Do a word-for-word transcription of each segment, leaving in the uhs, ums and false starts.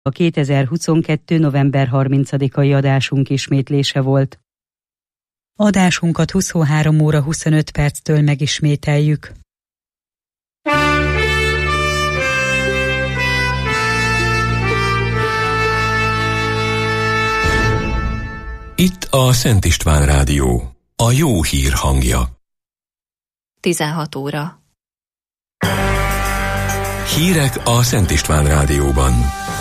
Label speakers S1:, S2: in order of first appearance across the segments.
S1: A kétezer-huszonkettő. november harmincadikai adásunk ismétlése volt. Adásunkat huszonhárom óra huszonöt perctől megismételjük.
S2: Itt a Szent István Rádió, a jó hír hangja.
S3: tizenhat óra.
S2: Hírek a Szent István Rádióban.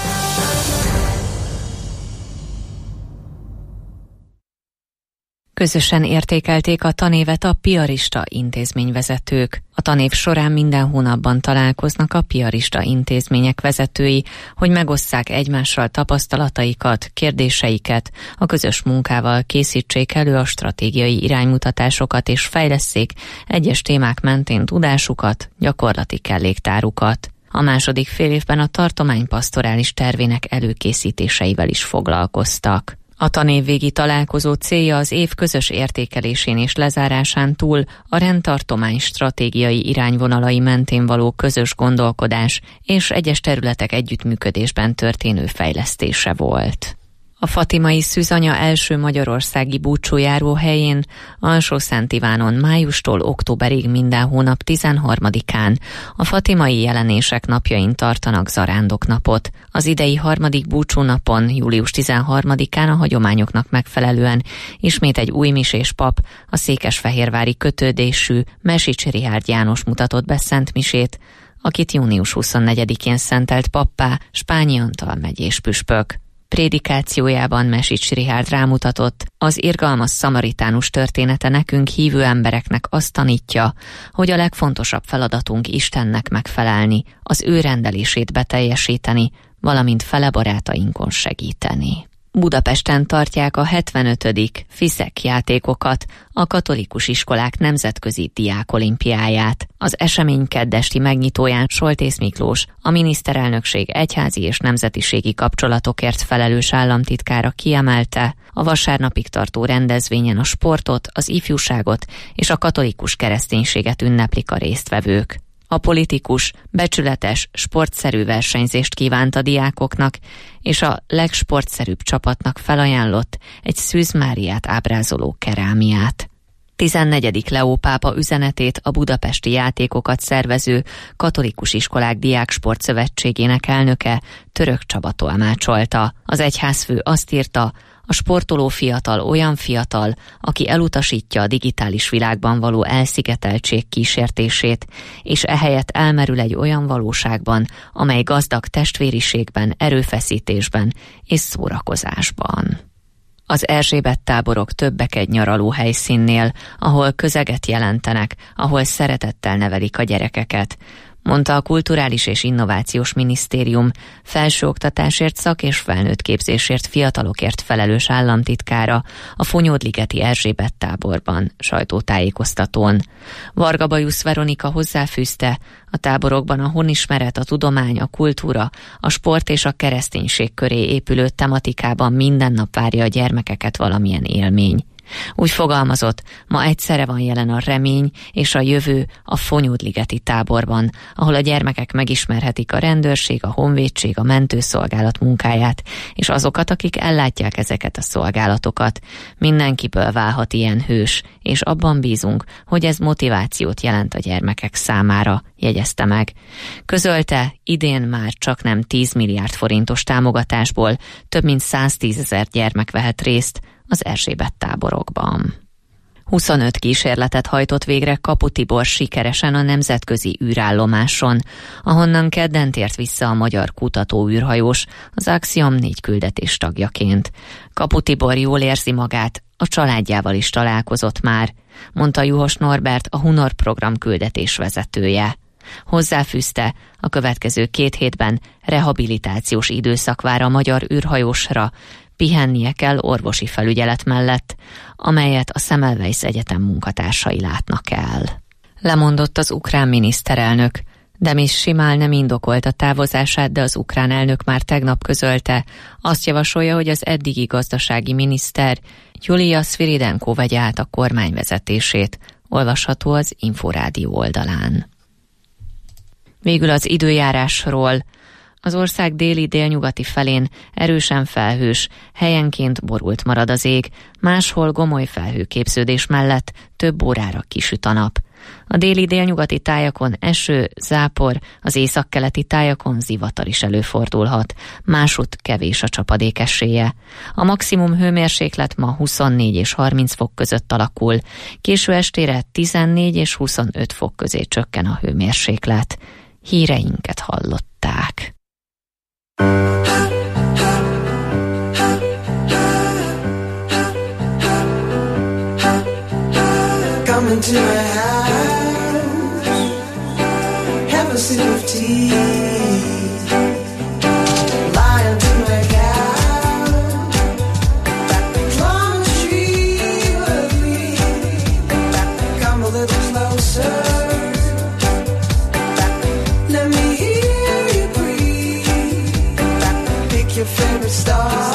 S3: Közösen értékelték a tanévet a piarista intézményvezetők. A tanév során minden hónapban találkoznak a piarista intézmények vezetői, hogy megosszák egymással tapasztalataikat, kérdéseiket, a közös munkával készítsék elő a stratégiai iránymutatásokat és fejlesszék egyes témák mentén tudásukat, gyakorlati kelléktárukat. A második félévben a tartomány pasztorális tervének előkészítéseivel is foglalkoztak. A tanévvégi találkozó célja az év közös értékelésén és lezárásán túl a rendtartomány stratégiai irányvonalai mentén való közös gondolkodás és egyes területek együttműködésben történő fejlesztése volt. A fatimai szűzanya első magyarországi búcsújáró helyén Alsó-Szent Ivánon májustól októberig minden hónap tizenharmadikán a fatimai jelenések napjain tartanak zarándoknapot. Az idei harmadik búcsúnapon, július tizenharmadikán a hagyományoknak megfelelően ismét egy új misés pap, a székesfehérvári kötődésű Mesics Rihárd János mutatott be szentmisét, akit június huszonnegyedikén szentelt pappá Spányi Antal megyés püspök. Prédikációjában Mesics Rihárd rámutatott, az irgalmas szamaritánus története nekünk hívő embereknek azt tanítja, hogy a legfontosabb feladatunk Istennek megfelelni, az ő rendelését beteljesíteni, valamint fele barátainkon segíteni. Budapesten tartják a hetvenötödik FISZEK játékokat, a katolikus iskolák nemzetközi diákolimpiáját. Az esemény keddesti megnyitóján Soltész Miklós, a miniszterelnökség egyházi és nemzetiségi kapcsolatokért felelős államtitkára kiemelte, a vasárnapig tartó rendezvényen a sportot, az ifjúságot és a katolikus kereszténységet ünneplik a résztvevők. A politikus becsületes, sportszerű versenyzést kívánt a diákoknak, és a legsportszerűbb csapatnak felajánlott egy Szűz Máriát ábrázoló kerámiát. tizennegyedik Leó pápa üzenetét a budapesti játékokat szervező Katolikus Iskolák Diáksportszövetségének elnöke, Török Csaba tolmácsolta. Az egyházfő azt írta, a sportoló fiatal olyan fiatal, aki elutasítja a digitális világban való elszigeteltség kísértését, és ehelyett elmerül egy olyan valóságban, amely gazdag testvériségben, erőfeszítésben és szórakozásban. Az Erzsébet táborok többek egy nyaraló helyszínnél, ahol közeget jelentenek, ahol szeretettel nevelik a gyerekeket, mondta a Kulturális és Innovációs Minisztérium felsőoktatásért, szak- és felnőttképzésért, fiatalokért felelős államtitkára a Fonyódligeti Erzsébet táborban sajtótájékoztatón. Varga Bajusz Veronika hozzáfűzte, a táborokban a honismeret, a tudomány, a kultúra, a sport és a kereszténység köré épülő tematikában minden nap várja a gyermekeket valamilyen élmény. Úgy fogalmazott, ma egyszerre van jelen a remény és a jövő a Fonyódligeti táborban, ahol a gyermekek megismerhetik a rendőrség, a honvédség, a mentőszolgálat munkáját, és azokat, akik ellátják ezeket a szolgálatokat. Mindenkiből válhat ilyen hős, és abban bízunk, hogy ez motivációt jelent a gyermekek számára, jegyezte meg. Közölte, idén már csak nem tíz milliárd forintos támogatásból több mint száztízezer gyermek vehet részt az Erzsébet táborokban. huszonöt kísérletet hajtott végre Kapu Tibor sikeresen a nemzetközi űrállomáson, ahonnan kedden tért vissza a magyar kutatóűrhajós az Axiom négy küldetés tagjaként. Kapu Tibor jól érzi magát, a családjával is találkozott már, mondta Juhos Norbert, a Hunor program küldetés vezetője. Hozzáfűzte, a következő két hétben rehabilitációs időszak vár a magyar űrhajósra, pihennie kell orvosi felügyelet mellett, amelyet a Semmelweis Egyetem munkatársai látnak el. Lemondott az ukrán miniszterelnök. Demis Simál nem indokolta távozását, de az ukrán elnök már tegnap közölte, azt javasolja, hogy az eddigi gazdasági miniszter Julia Sviridenko vegye át a kormány vezetését, olvasható az Inforádió oldalán. Végül az időjárásról. Az ország déli-délnyugati felén erősen felhős, helyenként borult marad az ég, máshol gomoly felhőképződés mellett több órára kisüt a nap. A déli-délnyugati tájakon eső, zápor, az északkeleti tájakon zivatar is előfordulhat, másutt kevés a csapadék esélye. A maximum hőmérséklet ma huszonnégy és harminc fok között alakul, késő estére tizennégy és huszonöt fok közé csökken a hőmérséklet. Híreinket hallották.
S4: Come into my house, have a sip of tea, lie under my couch, climb a tree with me, come a little closer, let me hear you breathe, pick your favorite star.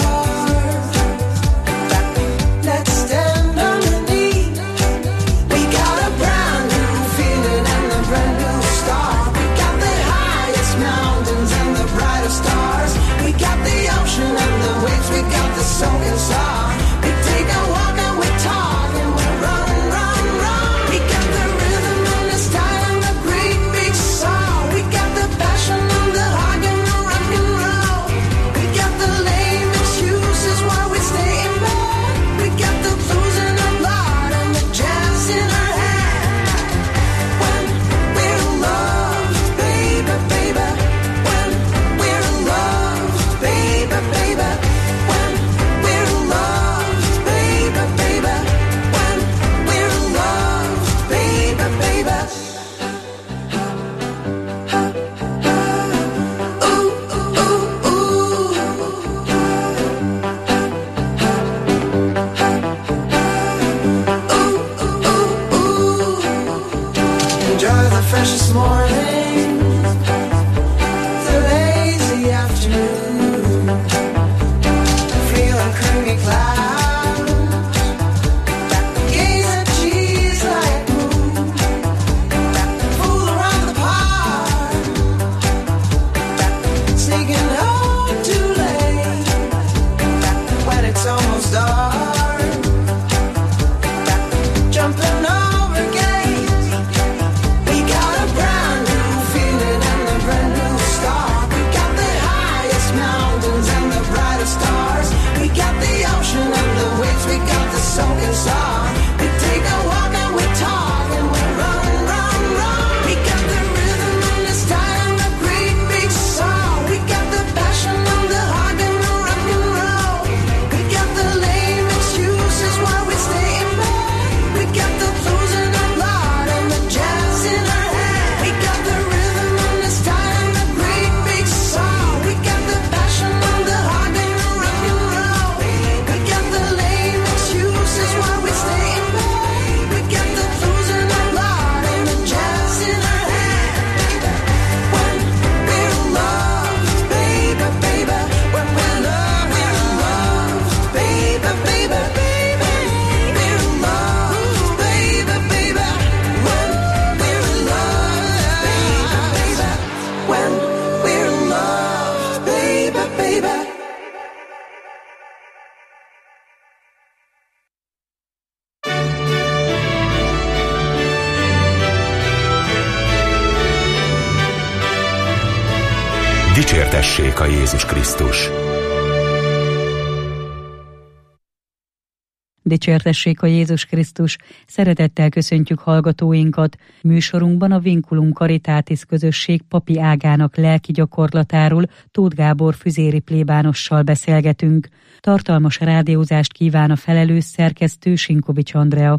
S4: So inside, we take a walk and we talk and we run, run, run. We got the rhythm and the style and the great big song. We got the passion and the heart and the rock and roll. We got the lame excuses why we stay in bed. We got the blues in our blood and the jazz in our head. When we're loved, baby, baby. When we're loved, baby, baby. Freshest morning, the lazy afternoon, feeling creamy clouds, gaze at cheese like moon, fool around the park, sneaking home too late, when it's almost dark, jumping over gates. Stars, we got the ocean and the waves, we got the soaking song. We take a walk and we talk and we run, run, run. We got the rhythm and the style and the great big song. We got the passion and the heart and the rock and roll. We got the lame excuses why we stay in bed. We got the blues in our blood and the jazz in our head. We got the rhythm and the style and the great big song. We got the passion and the heart.
S2: Dicsértessék a Jézus Krisztus!
S1: Dicsértessék a Jézus Krisztus! Szeretettel köszöntjük hallgatóinkat. Műsorunkban a Vinculum Caritatis közösség papi ágának lelki gyakorlatáról Tóth Gábor füzéri plébánossal beszélgetünk. Tartalmas rádiózást kíván a felelős szerkesztő Sinkovics Andrea.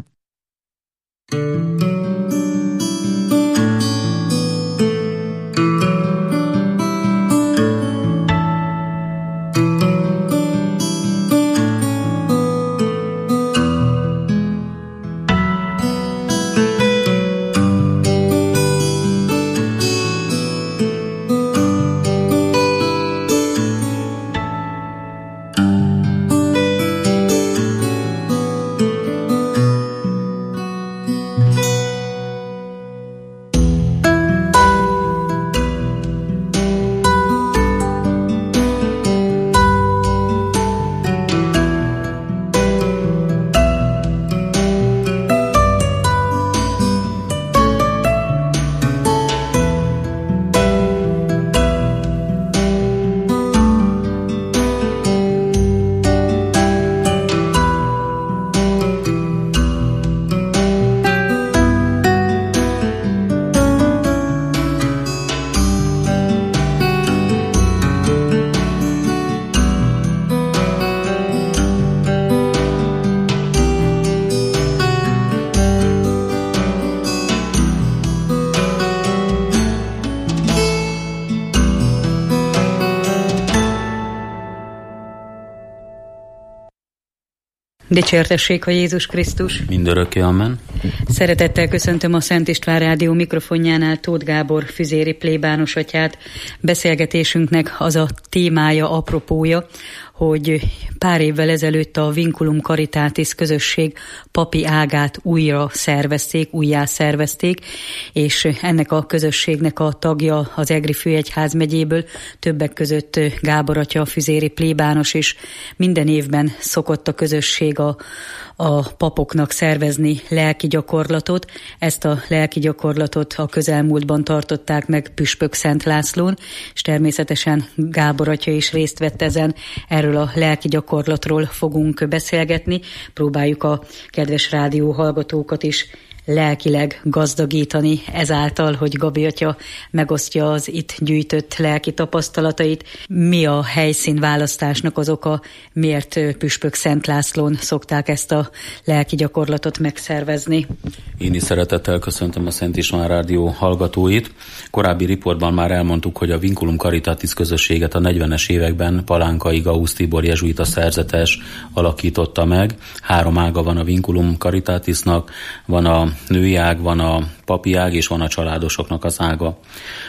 S1: Dicsértessék a Jézus Krisztus!
S5: Mindörökké, amen!
S1: Szeretettel köszöntöm a Szent István Rádió mikrofonjánál Tóth Gábor füzéri plébános atyát. Beszélgetésünknek az a témája, apropója, hogy pár évvel ezelőtt a Vinculum Caritatis közösség papi ágát újra szervezték, újjá szervezték, és ennek a közösségnek a tagja az Egri Főegyház megyéből, többek között Gábor atya, a füzéri plébános is. Minden évben szokott a közösség a, a papoknak szervezni lelki gyakorlatot. Ezt a lelki gyakorlatot a közelmúltban tartották meg Püspök Szent Lászlón, és természetesen Gábor atya is részt vett ezen. Erről a lelki gyakorlatról fogunk beszélgetni. Próbáljuk a kedves rádió hallgatókat is lelkileg gazdagítani ezáltal, hogy Gabi atya megosztja az itt gyűjtött lelki tapasztalatait. Mi a helyszínválasztásnak az oka, miért Püspök Szent Lászlón szokták ezt a lelki gyakorlatot megszervezni?
S5: Én is szeretettel köszöntöm a Szent István Rádió hallgatóit. Korábbi riportban már elmondtuk, hogy a Vinculum Caritatis közösséget a negyvenes években Palánkai Gausz Tibor jezsuita szerzetes alakította meg. Három ága van a Vinculum Caritatisnak, van a női ág, van a papi ág, és van a családosoknak az ága.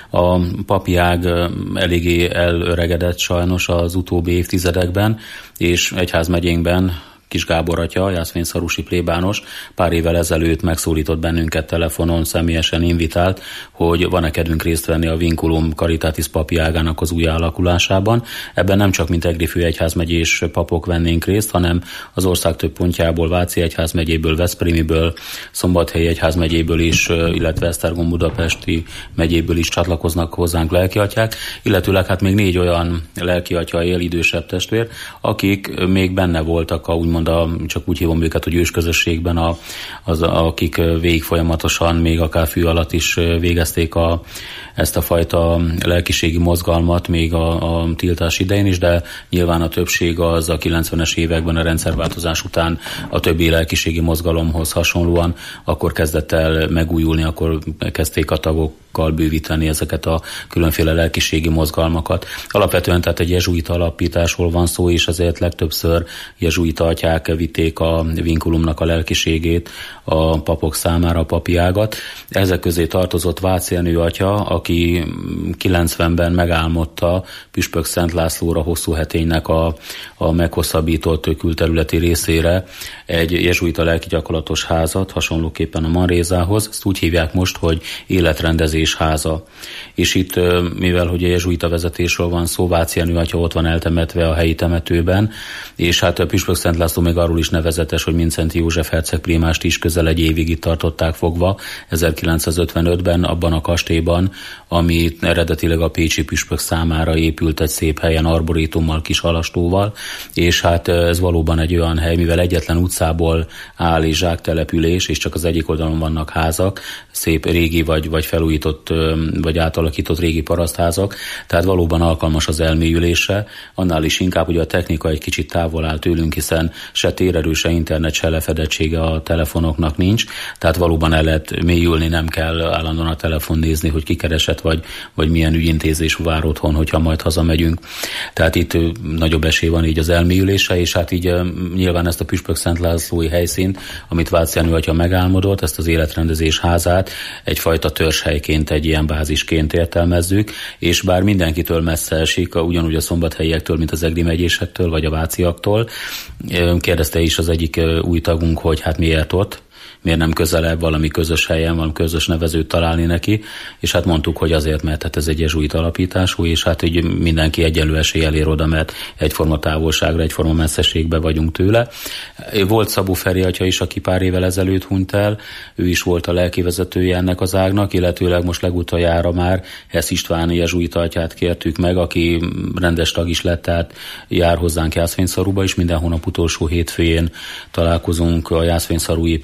S5: A papi ág eléggé elöregedett sajnos az utóbbi évtizedekben, és egyházmegyénkben Kis Gábor atya, jászvényszarusi plébános pár évvel ezelőtt megszólított bennünket telefonon, személyesen invitált, hogy van-e kedvünk részt venni a Vinculum Caritatis papi ágának az új alakulásában. Ebben nem csak mint Egri Főegyházmegyés papok vennénk részt, hanem az ország több pontjából, Váci Egyházmegyéből, Veszprémiből, Szombathelyi Egyházmegyéből is, illetve Esztergom Budapesti megyéből is csatlakoznak hozzánk lelkiatyák, illetőleg hát még négy olyan lelkiatya él, idősebb testvér, akik még benne voltak a úgymond A, csak úgy hívom őket, hogy ősközösségben, a, az, akik végig folyamatosan, még akár fű alatt is végezték a, ezt a fajta lelkiségi mozgalmat, még a, a tiltás idején is, de nyilván a többség az a kilencvenes években a rendszerváltozás után a többi lelkiségi mozgalomhoz hasonlóan akkor kezdett el megújulni, akkor kezdték a tagokkal bővíteni ezeket a különféle lelkiségi mozgalmakat. Alapvetően tehát egy jezsuita alapításról van szó, és ezért legtöbbször jezsuita atyák vitték a Vinculumnak a lelkiségét a papok számára, a papi ágat. Ezek közé tartozott Váci Jenő atya, aki kilencvenben megálmodta Püspök Szent Lászlóra Hosszú Heténynek a, a meghosszabbított külterületi részére egy jezsuita lelkigyakorlatos házat, hasonlóképpen a Manrézához. Ezt úgy hívják most, hogy Életrendezés háza. És itt, mivel hogy a jezsuita vezetésről van szó, Váci Jenő atya ott van eltemetve a helyi temetőben, és hát a Püspök Szent László még arról is nevezetes, hogy Mindszenty József herceg primást is közel egy évig itt tartották fogva, ezerkilencszázötvenötben abban a kastélyban, ami eredetileg a pécsi püspök számára épült egy szép helyen, arborétummal, kis halastóval, és hát ez valóban egy olyan hely, mivel egyetlen utcából áll és zsáktelepülés, és csak az egyik oldalon vannak házak, szép régi vagy, vagy felújított, vagy átalakított régi parasztházak, tehát valóban alkalmas az elmélyülésre, annál is inkább, hogy a technika egy kicsit távol áll tőlünk, hiszen se térerő, se internet, se lefedettsége a telefonoknak nincs, tehát valóban el lehet mélyülni, nem kell állandóan a telefon nézni, hogy kikeresett, vagy, vagy milyen ügyintézés vár otthon, hogyha majd hazamegyünk. Tehát itt nagyobb esély van így az elmélyülésre, és hát így nyilván ezt a Püspök Szent Lászlói helyszínt, amit Váci Jenő atya megálmodott, ezt az Életrendezés házát egyfajta törzshelyként, egy ilyen bázisként értelmezzük, és bár mindenkitől messze esik, ugyanúgy a szombathelliektől, mint az egri megyésektől, vagy a váciaktól, kérdezte is az egyik új tagunk, hogy hát miért ott, miért nem közelebb valami közös helyen, valami közös nevezőt találni neki, és hát mondtuk, hogy azért, mert hát ez egy jezsuita alapítású, és hát így mindenki egyenlő eséllyel ér oda, mert egyforma távolságra, egyforma messzeségbe vagyunk tőle. Volt Szabó Feri atya is, aki pár évvel ezelőtt hunyt el, ő is volt a lelkivezetője ennek az ágnak, illetőleg most legutoljára már Hess István jezsuita atyát kértük meg, aki rendes tag is lett, tehát jár hozzánk Jászvényszaruba is, minden hónap utolsó hétfőjén találkozunk a jászvényszarui plébániában,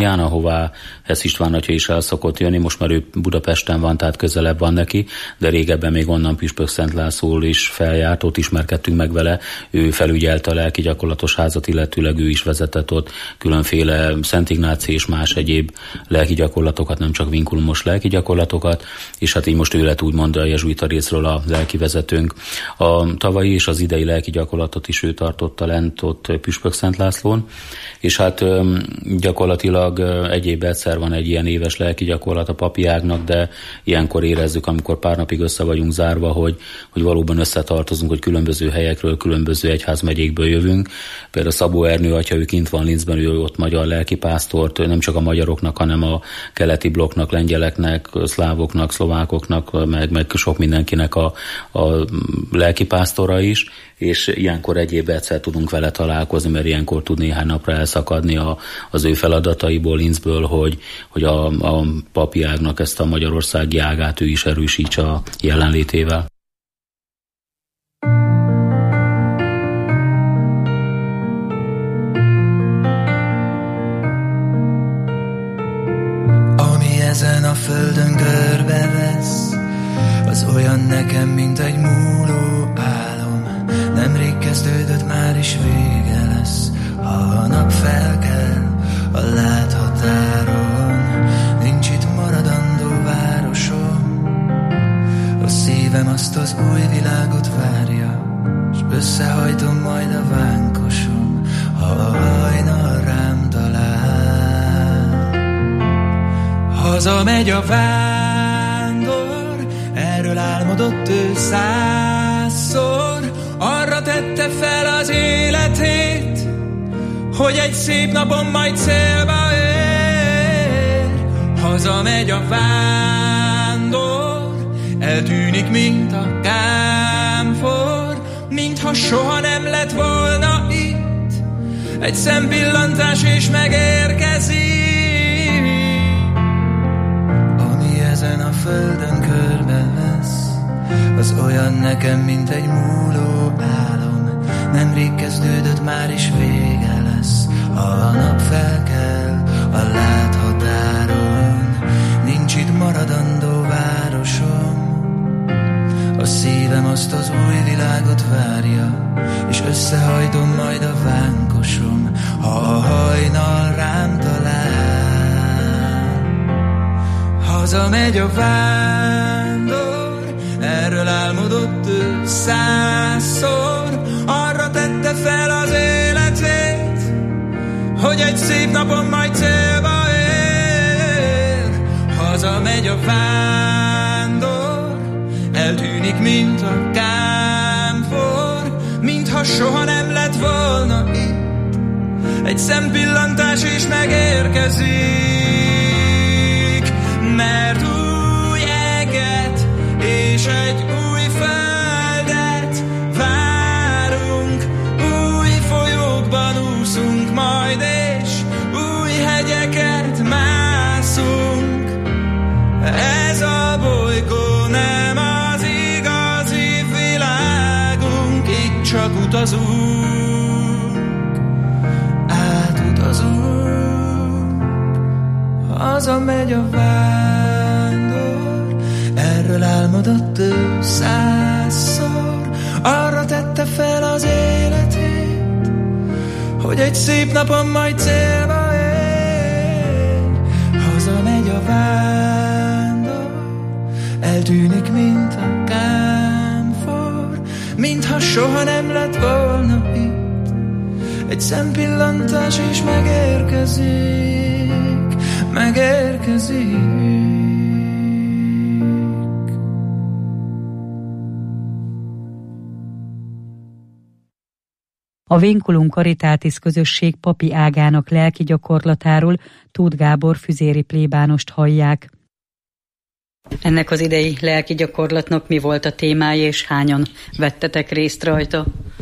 S5: Románián, ahová Hess István atya is el szokott jönni, most már ő Budapesten van, tehát közelebb van neki, de régebben még onnan Püspök-Szent Lászlóról is feljárt, ott ismerkedtünk meg vele, ő felügyelte a lelki gyakorlatos házat, illetőleg ő is vezetett ott különféle Szent Ignáci és más egyéb lelki gyakorlatokat, nem csak vinkulumos lelki gyakorlatokat, és hát így most ő lett úgymond a jezsuita részről a lelki vezetőnk. A tavalyi és az idei lelki gyakorlatot is ő tartotta lent ott Püspök-Szent Lászlón, és hát gyakorlatilag egyéb egyszer van egy ilyen éves lelki gyakorlat a papi ágnak, de ilyenkor érezzük, amikor pár napig össze vagyunk zárva, hogy, hogy valóban összetartozunk, hogy különböző helyekről, különböző egyházmegyékből jövünk. Például Szabó Ernő atya, ő kint van Linzben, ő ott magyar lelkipásztort, nem csak a magyaroknak, hanem a keleti blokknak, lengyeleknek, szlávoknak, szlovákoknak, meg, meg sok mindenkinek a, a lelkipásztora is, és ilyenkor egyéb egyszer tudunk vele találkozni, mert ilyenkor tud néhány napra elszakadni a, az ő feladataiból, Linzből, hogy, hogy a, a papi ágnak ezt a magyarországi ágát ő is erősítse a jelenlétével.
S6: Ami ezen a földön körbevesz, az olyan nekem, mint egy múló álom. Nemrég kezdődött, már is vége lesz, ha a nap felkel a láthatáron. Nincs itt maradandó városom, a szívem azt az új világot várja, s összehajtom majd a vánkosom, ha a hajnal rám talál. Hazamegy a vándor, erről álmodott ő százszor, arra tette fel az életét, hogy egy szép napon majd célba ér. Hazamegy a vándor, eltűnik, mint a kámfor, mintha soha nem lett volna itt. Egy szempillantás és megérkezik. Ami ezen a földön körbevesz, az olyan nekem, mint egy múló álom. Nemrég kezdődött, már is vége lesz, ha a nap felkel a láthatáron. Nincs itt maradandó városom, a szívem azt az új világot várja, és összehajtom majd a vánkosom, ha a hajnal rám talál. Hazamegy a vándor, erről álmodott ő százszor, arra tette fel az életét, hogy egy szép napon majd célba ér. Hazamegy a vándor, eltűnik, mint a kámfor, mintha soha nem lett volna itt. Egy szempillantás és megérkezik, mert új eget és egy új földet várunk, új folyókban úszunk majd, és új hegyeket mászunk. Ez a bolygó nem az igazi világunk, itt csak utazunk, átutazunk. Hazamegy a vándor, erről álmodott ő százszor, arra tette fel az életét, hogy egy szép napon majd célba ér. Hazamegy a vándor, eltűnik, mint a kámfor, mintha soha nem lett volna itt. Egy szempillantás és megérkezik, megérkezik.
S1: A Vinculum Caritatis közösség papi ágának lelki gyakorlatáról Tóth Gábor füzéri plébánost hallják. Ennek az idei lelki gyakorlatnak mi volt a témája, és hányan vettetek részt rajta?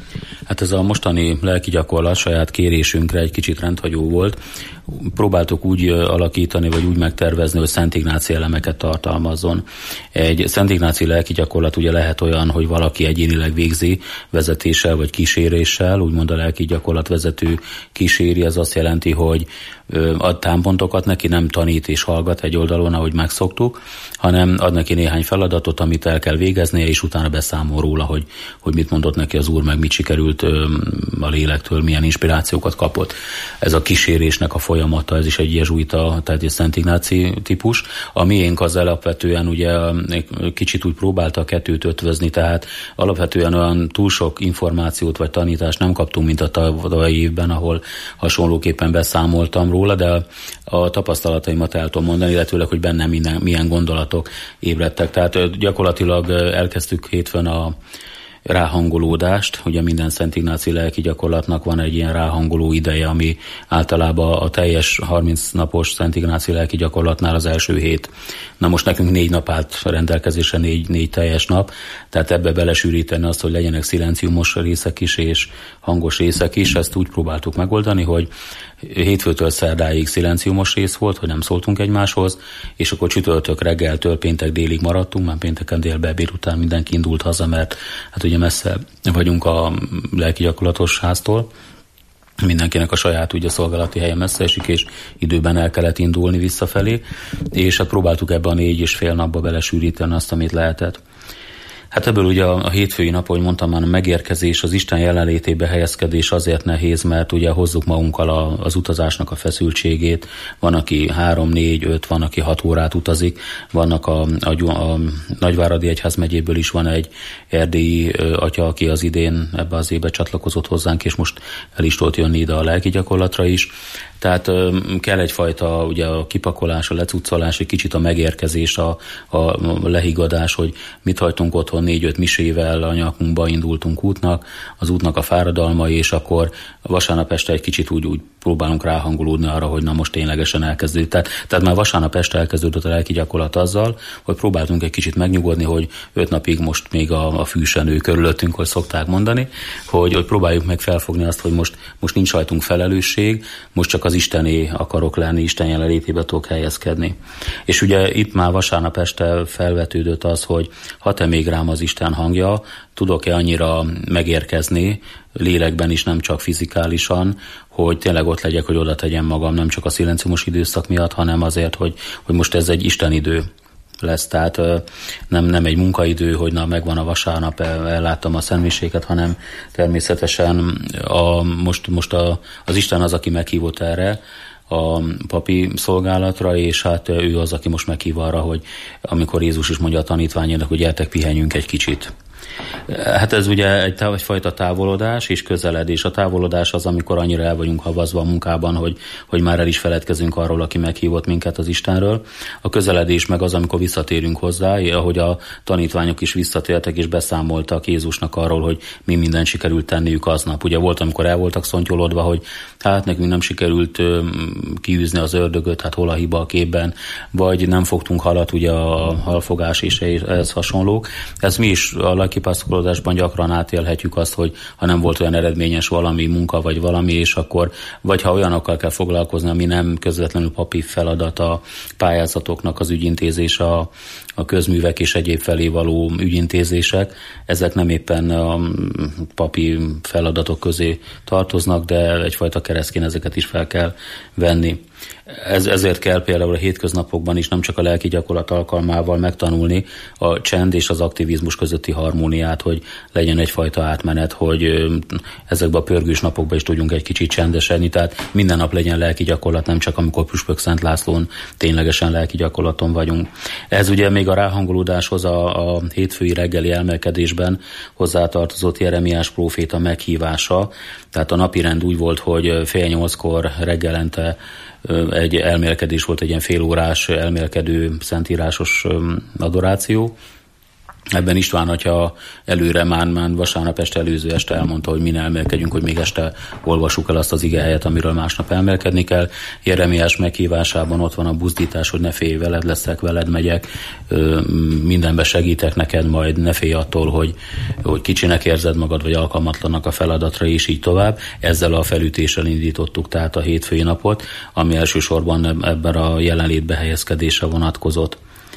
S5: Hát ez a mostani lelki gyakorlat saját kérésünkre egy kicsit rendhagyó volt. Próbáltuk úgy alakítani, vagy úgy megtervezni, hogy Szent Ignáci elemeket tartalmazzon. Egy Szent Ignáci lelki gyakorlat ugye lehet olyan, hogy valaki egyénileg végzi vezetéssel vagy kíséréssel, úgymond a lelki gyakorlat vezető kíséri, ez azt jelenti, hogy ad támpontokat neki, nem tanít és hallgat egy oldalon, ahogy megszoktuk, hanem ad neki néhány feladatot, amit el kell végeznie, és utána beszámol róla, hogy, hogy mit mondott neki az Úr, meg mit sikerült a lélektől, milyen inspirációkat kapott. Ez a kísérésnek a folyamata, ez is egy jezsuita, tehát egy Szent Ignáci típus. A miénk az alapvetően ugye kicsit úgy próbálta a kettőt ötvözni, tehát alapvetően olyan túl sok információt vagy tanítást nem kaptunk, mint a tavalyi évben, ahol hasonlóképpen beszámoltam róla, de a tapasztalataimat el tudom mondani, illetőleg, hogy bennem minden, milyen gondolatok ébredtek. Tehát gyakorlatilag elkezdtük hétfőn a ráhangolódást, ugye minden Szent Ignáci lelki gyakorlatnak van egy ilyen ráhangoló ideje, ami általában a teljes harminc napos Szent Ignáci lelki gyakorlatnál az első hét. Na most nekünk négy nap állt rendelkezésre, négy, négy teljes nap, tehát ebbe belesűríteni azt, hogy legyenek szilenciumos részek is és hangos részek is, ezt úgy próbáltuk megoldani, hogy hétfőtől szerdáig szilenciumos rész volt, hogy nem szóltunk egymáshoz, és akkor csütörtök reggeltől péntek délig maradtunk, már pénteken délbe ebéd után mindenki indult haza, mert hát ugye messze vagyunk a lelki gyakorlatos háztól, mindenkinek a saját ugye szolgálati helye messze esik, és időben el kellett indulni visszafelé, és hát próbáltuk ebbe a négy és fél napba belesűríteni azt, amit lehetett. Hát ebből ugye a hétfői nap, ahogy mondtam már, a megérkezés, az Isten jelenlétébe helyezkedés azért nehéz, mert ugye hozzuk magunkkal a, az utazásnak a feszültségét. Van, aki három, négy, öt, van, aki hat órát utazik. Vannak a, a, a Nagyváradi Egyházmegyéből is van egy erdélyi atya, aki az idén ebbe az évbe csatlakozott hozzánk, és most el is tudott jönni ide a lelki gyakorlatra is. Tehát kell egyfajta ugye a kipakolás, a lecuccolás, egy kicsit a megérkezés, a, a lehigadás, hogy mit hagytunk otthon, négy-öt misével a nyakunkba indultunk útnak, az útnak a fáradalmai, és akkor vasárnap este egy kicsit úgy, úgy próbálunk ráhangolódni arra, hogy na most ténylegesen elkezdődött. Tehát, tehát már vasárnap este elkezdődött a lelki gyakorlat azzal, hogy próbáltunk egy kicsit megnyugodni, hogy öt napig most még a, a fűsenő körülöttünk, hogy szokták mondani, hogy, hogy próbáljuk meg felfogni azt, hogy most, most nincs rajtunk felelősség, most csak az Istené akarok lenni, Isten jelenlétébe tudok helyezkedni. És ugye itt már vasárnap este felvetődött az, hogy ha te még rám az Isten hangja, tudok-e annyira megérkezni, lélekben is, nem csak fizikálisan, hogy tényleg ott legyek, hogy oda tegyem magam, nem csak a szilenciumos időszak miatt, hanem azért, hogy, hogy most ez egy Isten idő lesz, tehát nem, nem egy munkaidő, hogy na megvan a vasárnap, elláttam a szentmiséket, hanem természetesen a, most, most a, az Isten az, aki meghívott erre, a papi szolgálatra, és hát ő az, aki most meghív arra, hogy amikor Jézus is mondja a tanítványának, hogy gyertek, pihenjünk egy kicsit. Hát ez ugye egy egyfajta távolodás és közeledés. A távolodás az, amikor annyira el vagyunk havazva a munkában, hogy, hogy már el is feledkezünk arról, aki meghívott minket az Istenről. A közeledés meg az, amikor visszatérünk hozzá, ahogy a tanítványok is visszatértek és beszámoltak Jézusnak arról, hogy mi mindent sikerült tenniük aznap. Ugye volt, amikor el voltak szontyolodva, hogy hát nekünk nem sikerült kiűzni az ördögöt, hát hol a hiba a képben, vagy nem fogtunk halat, ugye a halfogás és ehhez hasonlók. Ez mi is a lelkipásztorkodásban gyakran átélhetjük azt, hogy ha nem volt olyan eredményes valami munka, vagy valami, és akkor, vagy ha olyanokkal kell foglalkozni, ami nem közvetlenül papi feladat, a pályázatoknak az ügyintézése, a, a közművek és egyéb felé való ügyintézések, ezek nem éppen a papi feladatok közé tartoznak, de egyfajta keresztként ezeket is fel kell venni. Ez, ezért kell például a hétköznapokban is nem csak a lelki gyakorlat alkalmával megtanulni a csend és az aktivizmus közötti harmóniát, hogy legyen egyfajta átmenet, hogy ezekben a pörgős napokban is tudjunk egy kicsit csendesedni, tehát minden nap legyen lelki gyakorlat, nem csak amikor Püspök Szent Lászlón ténylegesen lelki gyakorlaton vagyunk. Ez ugye még a ráhangolódáshoz a, a hétfői reggeli elmélkedésben hozzátartozott Jeremiás próféta meghívása, tehát a napirend úgy volt, hogy fél nyolckor reggelente egy elmélkedés volt, egy ilyen félórás elmélkedő szentírásos adoráció, Ebben István atya előre már, már vasárnap este előző este elmondta, hogy min elmélkedjünk, hogy még este olvassuk el azt az igehelyet, amiről másnap elmélkedni kell. Jeremiás meghívásában ott van a buzdítás, hogy ne félj, veled leszek, veled megyek, mindenbe segítek neked, majd ne félj attól, hogy, hogy kicsinek érzed magad, vagy alkalmatlannak a feladatra, és így tovább. Ezzel a felütéssel indítottuk tehát a hétfői napot, ami elsősorban ebben a jelenlétbe helyezkedésre vonatkozott.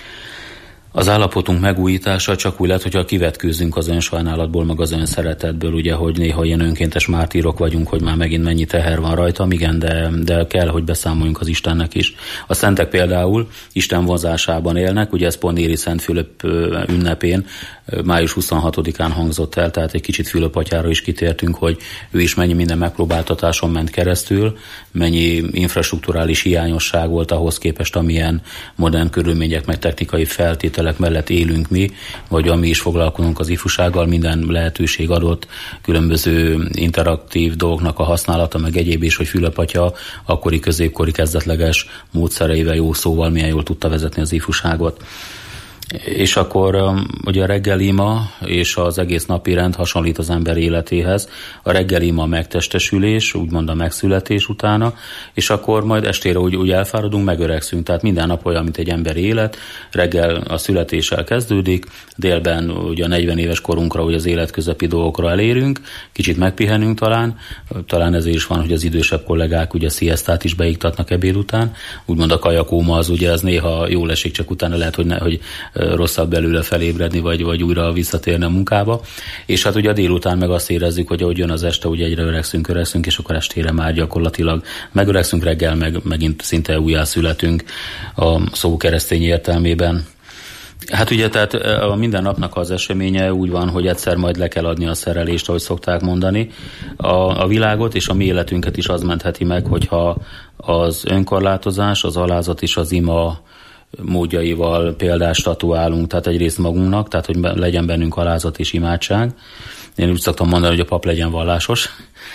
S5: Az állapotunk megújítása csak úgy lehet, hogyha kivetkőzzünk az önsajnálatból, meg az önszeretetből, ugye, hogy néha ilyen önkéntes mártírok vagyunk, hogy már megint mennyi teher van rajtam, igen, de, de kell, hogy beszámoljunk az Istennek is. A szentek például Isten vonzásában élnek, ugye ez pont Éri Szent Fülöp ünnepén, május huszonhatodikán hangzott el, tehát egy kicsit Fülöp atyára is kitértünk, hogy ő is mennyi minden megpróbáltatáson ment keresztül, mennyi infrastrukturális hiányosság volt ahhoz képest, amilyen modern körülmények, meg technikai feltételek mellett élünk mi, vagy ami is foglalkozunk az ifjúsággal, minden lehetőség adott, különböző interaktív dolgoknak a használata, meg egyéb is, hogy Fülöp atya akkori középkori kezdetleges módszereivel, jó szóval milyen jól tudta vezetni az ifjúságot. És akkor ugye a reggelima és az egész napi rend hasonlít az ember életéhez. A reggelima a megtestesülés, úgymond a megszületés utána, és akkor majd estére úgy, úgy elfáradunk, megöregszünk. Tehát minden nap olyan, mint egy emberi élet. Reggel a születéssel kezdődik, délben ugye a negyven éves korunkra, ugye az életközepi dolgokra elérünk, kicsit megpihenünk talán, talán ezért is van, hogy az idősebb kollégák ugye sziasztát is beiktatnak ebéd után. Úgymond a kajakóma az ugye az néha jól esik, csak utána lehet, hogy, ne, hogy rosszabb belőle felébredni, vagy, vagy újra visszatérni a munkába. És hát ugye a délután meg azt érezzük, hogy ahogy jön az este, ugye egyre öregszünk, öregszünk, és akkor estére már gyakorlatilag megöregszünk, reggel meg megint szinte újjászületünk a szó keresztény értelmében. Hát ugye tehát a minden napnak az eseménye úgy van, hogy egyszer majd le kell adni a szerelést, ahogy szokták mondani. A, a világot és a mi életünket is az mentheti meg, hogyha az önkorlátozás, az alázat és az ima módjaival példást statuálunk, tehát egyrészt magunknak, tehát hogy legyen bennünk alázat és imádság. Én úgy szoktam mondani, hogy a pap legyen vallásos.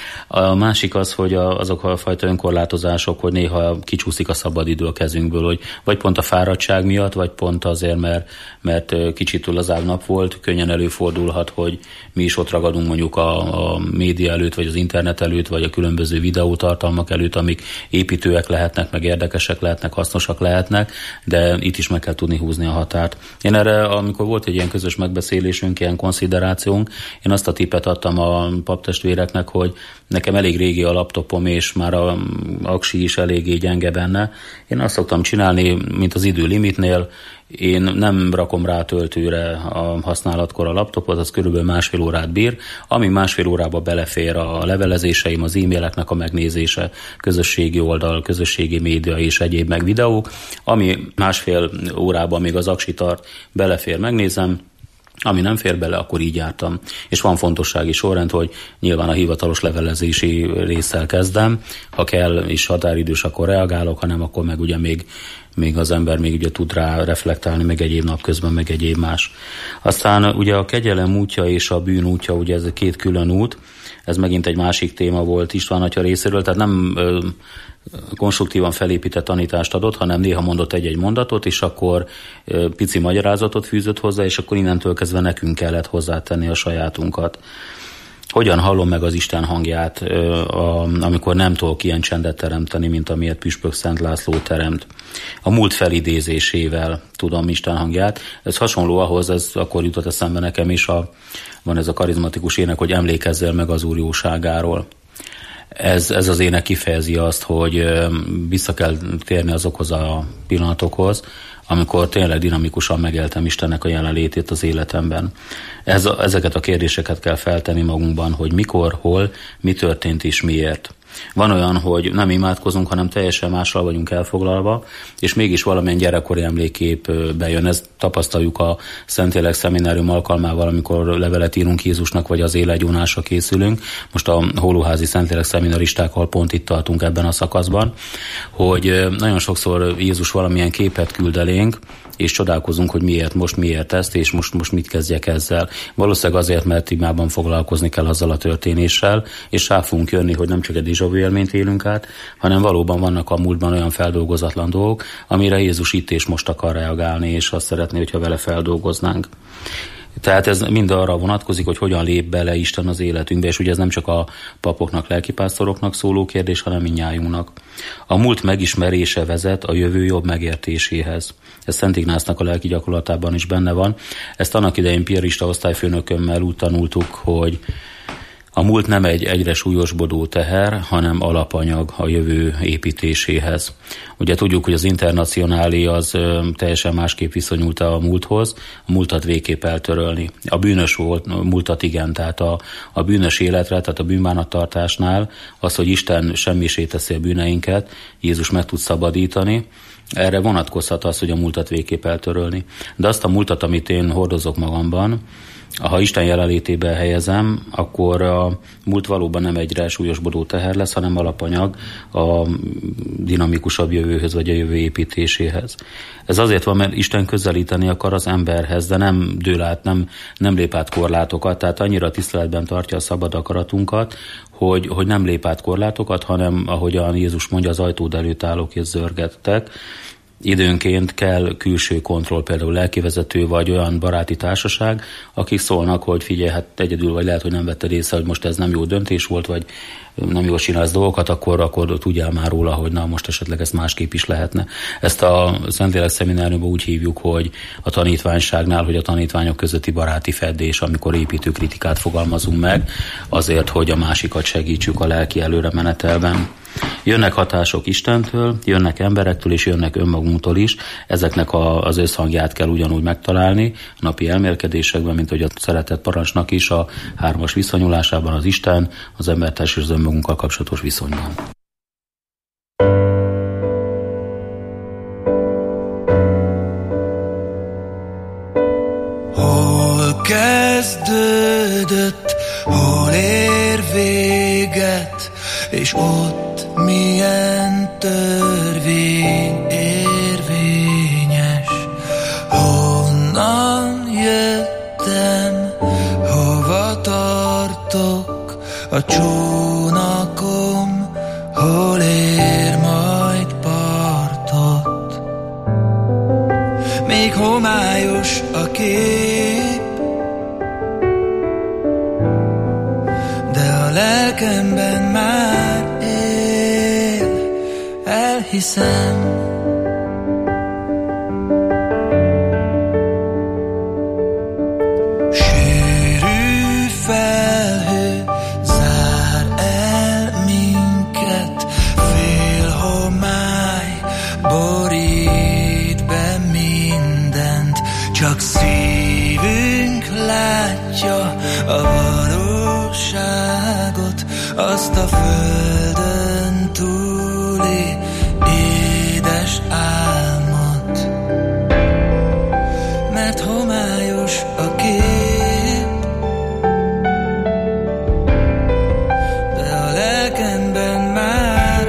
S5: A másik az, hogy azok a fajta önkorlátozások, hogy néha kicsúszik a szabadidő a kezünkből, hogy vagy pont a fáradtság miatt, vagy pont azért, mert, mert kicsit túl lazább nap volt, könnyen előfordulhat, hogy mi is ott ragadunk mondjuk a, a média előtt, vagy az internet előtt, vagy a különböző videótartalmak előtt, amik építőek lehetnek, meg érdekesek lehetnek, hasznosak lehetnek, de itt is meg kell tudni húzni a határt. Én erre, amikor volt egy ilyen közös megbeszélésünk, ilyen konszolidációnk, én azt a tippet adtam a paptestvéreknek, hogy nekem elég régi a laptopom, és már a aksi is eléggé gyenge benne. Én azt szoktam csinálni, mint az idő limitnél, én nem rakom rá töltőre a használatkor a laptopot, az körülbelül másfél órát bír, ami másfél órába belefér a levelezéseim, az e-maileknek a megnézése, közösségi oldal, közösségi média és egyéb meg videók, ami másfél órában még az aksi tart, belefér, megnézem, ami nem fér bele, akkor így jártam. És van fontossági sorrend, hogy nyilván a hivatalos levelezési résszel kezdem, ha kell és határidős, akkor reagálok, ha nem, akkor meg ugye még, még az ember még ugye tud rá reflektálni, meg egyéb napközben, meg egyéb más. Aztán ugye a kegyelem útja és a bűn útja, ugye ez két külön út, ez megint egy másik téma volt István atya részéről, tehát nem ö, konstruktívan felépített tanítást adott, hanem néha mondott egy-egy mondatot, és akkor ö, pici magyarázatot fűzött hozzá, és akkor innentől kezdve nekünk kellett hozzátenni a sajátunkat. Hogyan hallom meg az Isten hangját, ö, a, amikor nem tudok ilyen csendet teremteni, mint amilyet Püspök Szent László teremt. A múlt felidézésével tudom Isten hangját. Ez hasonló ahhoz, ez akkor jutott eszembe nekem is, a, van ez a karizmatikus ének, hogy emlékezzel meg az Úr jóságáról. Ez, ez az ének kifejezi azt, hogy vissza kell térni azokhoz a pillanatokhoz, amikor tényleg dinamikusan megéltem Istennek a jelenlétét az életemben. Ez, ezeket a kérdéseket kell feltenni magunkban, hogy mikor, hol, mi történt és miért. Van olyan, hogy nem imádkozunk, hanem teljesen mással vagyunk elfoglalva, és mégis valamilyen gyerekkori emlékkép bejön. Ezt tapasztaljuk a Szentlélek Szeminárium alkalmával, amikor levelet írunk Jézusnak, vagy az élegyónásra készülünk. Most a Hólóházi Szentlélek Szeminaristákkal pont itt tartunk ebben a szakaszban, hogy nagyon sokszor Jézus valamilyen képet küld elénk, és csodálkozunk, hogy miért most, miért ezt, és most, most mit kezdjek ezzel. Valószínűleg azért, mert imában foglalkozni kell azzal a történéssel, és rá fogunk jönni, hogy nem csak egy déjà vu élményt élünk át, hanem valóban vannak a múltban olyan feldolgozatlan dolgok, amire Jézus itt és most akar reagálni, és azt szeretné, hogyha vele feldolgoznánk. Tehát ez mind arra vonatkozik, hogy hogyan lép bele Isten az életünkbe, és ugye ez nem csak a papoknak, lelkipásztoroknak szóló kérdés, hanem mindnyájunknak. A múlt megismerése vezet a jövő jobb megértéséhez. Ez Szent Ignácnak a lelki gyakorlatában is benne van. Ezt annak idején piarista osztályfőnökömmel úgy tanultuk, hogy a múlt nem egy egyre súlyosbodó teher, hanem alapanyag a jövő építéséhez. Ugye tudjuk, hogy az Internacionálé az ö, teljesen másképp viszonyult a múlthoz, a múltat végképp eltörölni. A bűnös volt, a múltat igen, tehát a, a bűnös életre, tehát a bűnbánattartásnál az, hogy Isten semmisé teszi a bűneinket, Jézus meg tud szabadítani, erre vonatkozhat az, hogy a múltat végképp eltörölni. De azt a múltat, amit én hordozok magamban, ha Isten jelenlétébe helyezem, akkor a múlt valóban nem egyre súlyosbodó teher lesz, hanem alapanyag a dinamikusabb jövőhöz, vagy a jövő építéséhez. Ez azért van, mert Isten közelíteni akar az emberhez, de nem dől át, nem, nem lép át korlátokat, tehát annyira tiszteletben tartja a szabad akaratunkat, hogy, hogy nem lép át korlátokat, hanem ahogyan Jézus mondja, az ajtód előtt állok és zörgettek. Időnként kell külső kontroll, például lelkivezető vagy olyan baráti társaság, akik szólnak, hogy figyelj, hát egyedül vagy lehet, hogy nem vetted észre, hogy most ez nem jó döntés volt, vagy nem jól csinálsz dolgokat, akkor, akkor tudjál már róla, hogy na most esetleg ez másképp is lehetne. Ezt a Szentlélek szemináriumban úgy hívjuk, hogy a tanítványságnál, hogy a tanítványok közötti baráti feddés, amikor építő kritikát fogalmazunk meg, azért, hogy a másikat segítsük a lelki előre menetelben. Jönnek hatások Istentől, jönnek emberektől, és jönnek önmagunktól is. Ezeknek a, az összhangját kell ugyanúgy megtalálni a napi elmélkedésekben, mint hogy a szeretett parancsnak is a hármas viszonyulásában az Isten, az embertárs és az önmagunkkal kapcsolatos viszonyban.
S6: Hol kezdődött, hol ér véget, és ott milyen törvény érvényes. Honnan jöttem, hova tartok, a csónakom hol ér majd partot. Még homályos a kép, de a lelkemben már él, elhiszem. Sűrű felhő zár el minket, fél homály borít be mindent, csak szívünk látja a valóságot, azt a földön túli édes álmot. Mert homályos a kép, de a lelkemben már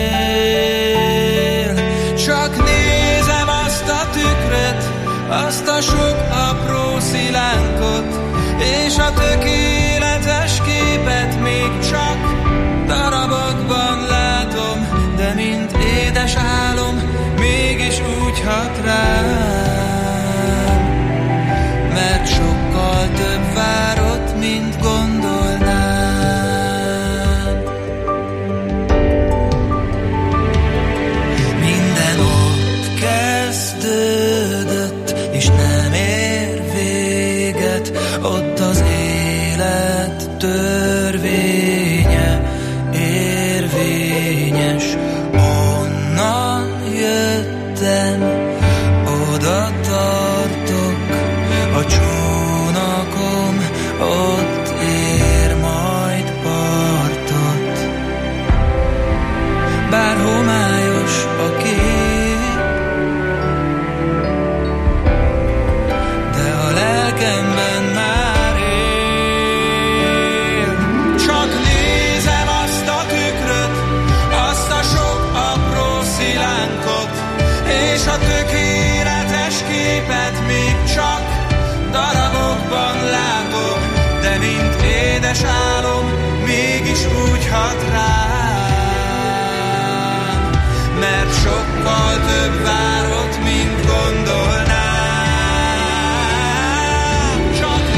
S6: él. Csak nézem azt a tükröt, azt a sok apró szilánkot, és a tökéletes képet még csak darabokban látom, de mint édes álom, mégis úgy hat rám, mert sokkal több várott, mint gondolnám. Minden ott kezdődött, és nem ér véget, ott az élet törvénye érvényes. Onnan jöttem, oda tartok, a csónakom ott ér majd partot. Bár homályos a kép, de a lelkemben már él. Csak nézem azt a tükröt, azt a sok apró szilánkot, és a tökéletes képet még csak darabokban látom, de mint édes álom, mégis úgy hat rám, mert sokkal több várott, mint gondolnám. Csak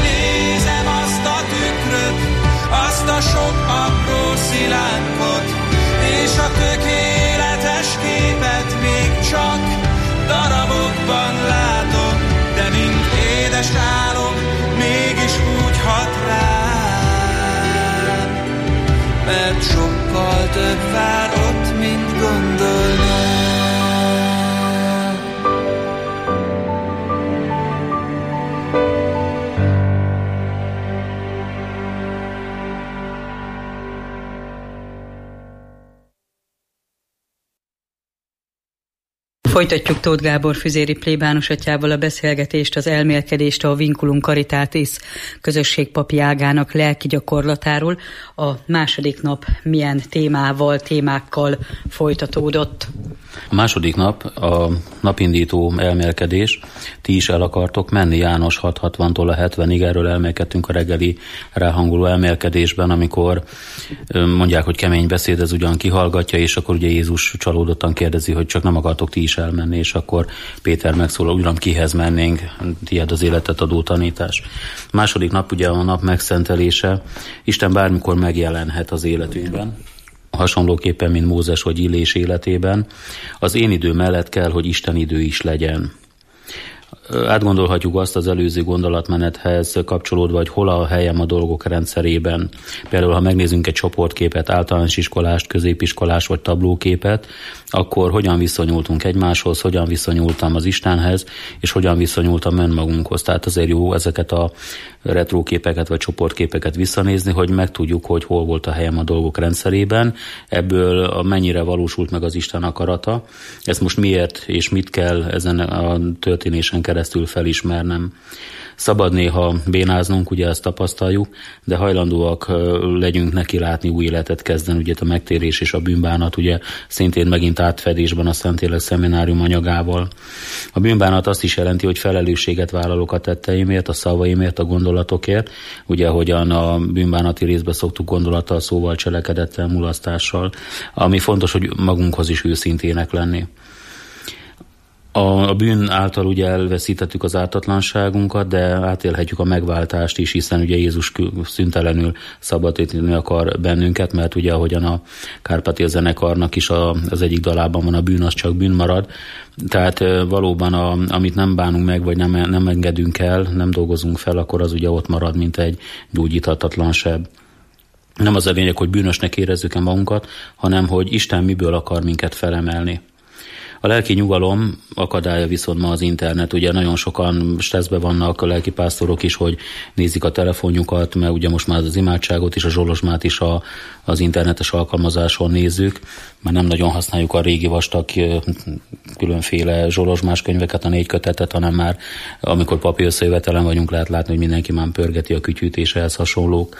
S6: Mert sokkal több vár ott, mint gondolnám.
S1: Folytatjuk Tóth Gábor füzéri plébános atyával a beszélgetést, az elmélkedést a Vinculum Caritatis közösségpapi ágának lelki gyakorlatáról. A második nap milyen témával, témákkal folytatódott?
S5: A második nap a napindító elmélkedés. Ti is el akartok menni, János hat hatvantól a hetvenig, erről elmélkedtünk a reggeli ráhangoló elmélkedésben, amikor mondják, hogy kemény beszéd, ez ugyan kihallgatja, és akkor ugye Jézus csalódottan kérdezi, hogy csak nem akartok ti is elmenni, és akkor Péter megszólal, uram, kihez mennénk, tiéd az életet adó tanítás. A második nap ugye a nap megszentelése. Isten bármikor megjelenhet az életünkben, hasonlóképpen, mint Mózes vagy Illés életében. Az én idő mellett kell, hogy Isten idő is legyen. Átgondolhatjuk azt az előző gondolatmenethez kapcsolódva, hogy hol a helyem a dolgok rendszerében. Például, ha megnézzünk egy csoportképet, általános iskolást, középiskolás vagy tablóképet, akkor hogyan viszonyultunk egymáshoz, hogyan viszonyultam az Istenhez, és hogyan viszonyultam önmagunkhoz. Tehát azért jó ezeket a retróképeket vagy csoportképeket visszanézni, hogy megtudjuk, hogy hol volt a helyem a dolgok rendszerében, ebből mennyire valósult meg az Isten akarata. Ezt most miért és mit kell ezen a történésen keresztül felismernem. Szabad néha bénáznunk, ugye ezt tapasztaljuk, de hajlandóak legyünk neki látni új életet kezdeni, ugye a megtérés és a bűnbánat, ugye szintén megint átfedésben a Szentlélek szeminárium anyagával. A bűnbánat azt is jelenti, hogy felelősséget vállalok a tetteimért, a szavaimért, a gondolatokért, ugye ahogyan a bűnbánati részben szoktuk gondolattal, szóval, cselekedettel, mulasztással, ami fontos, hogy magunkhoz is őszintének lenni. A bűn által ugye elveszítettük az ártatlanságunkat, de átélhetjük a megváltást is, hiszen ugye Jézus szüntelenül szabadítani akar bennünket, mert ugye ahogyan a Kárpátia zenekarnak is a, az egyik dalában van, a bűn az csak bűn marad. Tehát valóban a, amit nem bánunk meg, vagy nem, nem engedünk el, nem dolgozunk fel, akkor az ugye ott marad, mint egy gyógyíthatatlan seb. Nem az a lényeg, hogy bűnösnek érezzük-e magunkat, hanem hogy Isten miből akar minket felemelni. A lelki nyugalom akadálya viszont ma az internet. Ugye nagyon sokan stresszben vannak, a lelkipásztorok is, hogy nézik a telefonjukat, mert ugye most már az imádságot is, a zsolozsmát is a, az internetes alkalmazáson nézzük. Már nem nagyon használjuk a régi vastag különféle zsolozsmás könyveket, a négy kötetet, hanem már amikor papír összejövetelen vagyunk, lehet látni, hogy mindenki már pörgeti a kütyűt és ehhez hasonlók.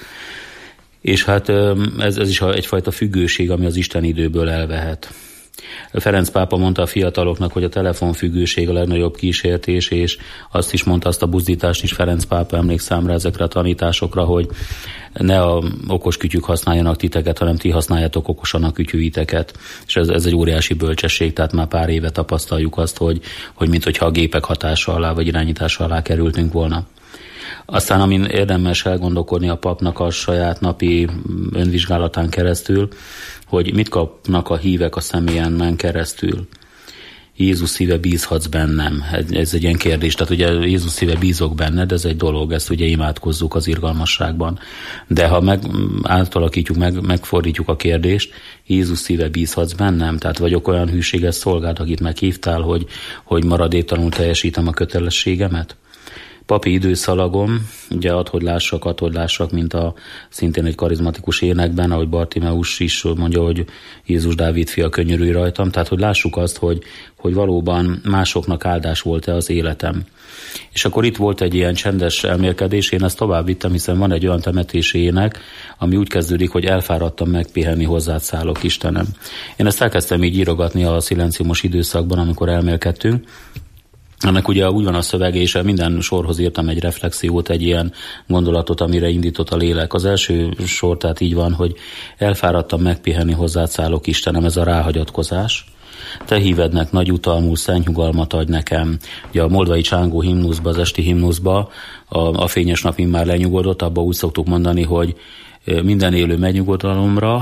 S5: És hát ez, ez is egyfajta függőség, ami az Isten időből elvehet. Ferenc pápa mondta a fiataloknak, hogy a telefonfüggőség a legnagyobb kísértés, és azt is mondta, azt a buzdítást is Ferenc pápa, emlékszem rá ezekre a tanításokra, hogy ne a okos kütyük használjanak titeket, hanem ti használjátok okosan a kütyűiteket. És ez, ez egy óriási bölcsesség, tehát már pár éve tapasztaljuk azt, hogy, hogy minthogyha a gépek hatása alá vagy irányítása alá kerültünk volna. Aztán, amin érdemes elgondolkodni a papnak a saját napi önvizsgálatán keresztül, hogy mit kapnak a hívek a személyen keresztül. Jézus szíve, bízhatsz bennem. Ez egy ilyen kérdés. Tehát ugye Jézus szíve, bízok benned, ez egy dolog, ezt ugye imádkozzuk az irgalmasságban. De ha meg, átalakítjuk, meg, megfordítjuk a kérdést, Jézus szíve, bízhatsz bennem? Tehát vagyok olyan hűséges szolgád, akit meghívtál, hogy, hogy maradéktalanul teljesítem a kötelességemet? Papi időszalagom, ugye ad, hogy lássak, ad, hogy lássak, mint a szintén egy karizmatikus énekben, ahogy Bartimeus is mondja, hogy Jézus Dávid fia, könyörülj rajtam, tehát hogy lássuk azt, hogy, hogy valóban másoknak áldás volt-e az életem. És akkor itt volt egy ilyen csendes elmélkedés, én ezt tovább vittem, hiszen van egy olyan temetési ének, ami úgy kezdődik, hogy elfáradtam megpihenni, hozzád szállok, Istenem. Én ezt elkezdtem így írogatni a szilenciumos időszakban, amikor elmélkedtünk. Ennek ugye úgy van a szövege, és minden sorhoz írtam egy reflexiót, egy ilyen gondolatot, amire indított a lélek. Az első sor tehát így van, hogy elfáradtam megpihenni, hozzád szállok, Istenem, ez a ráhagyatkozás. Te hívednek nagy utalmú, szent nyugalmat adj nekem. Ugye a moldvai csángó himnuszba, az esti himnuszba, a, a fényes nap már lenyugodott, abban úgy szoktuk mondani, hogy minden élő megnyugodalomra,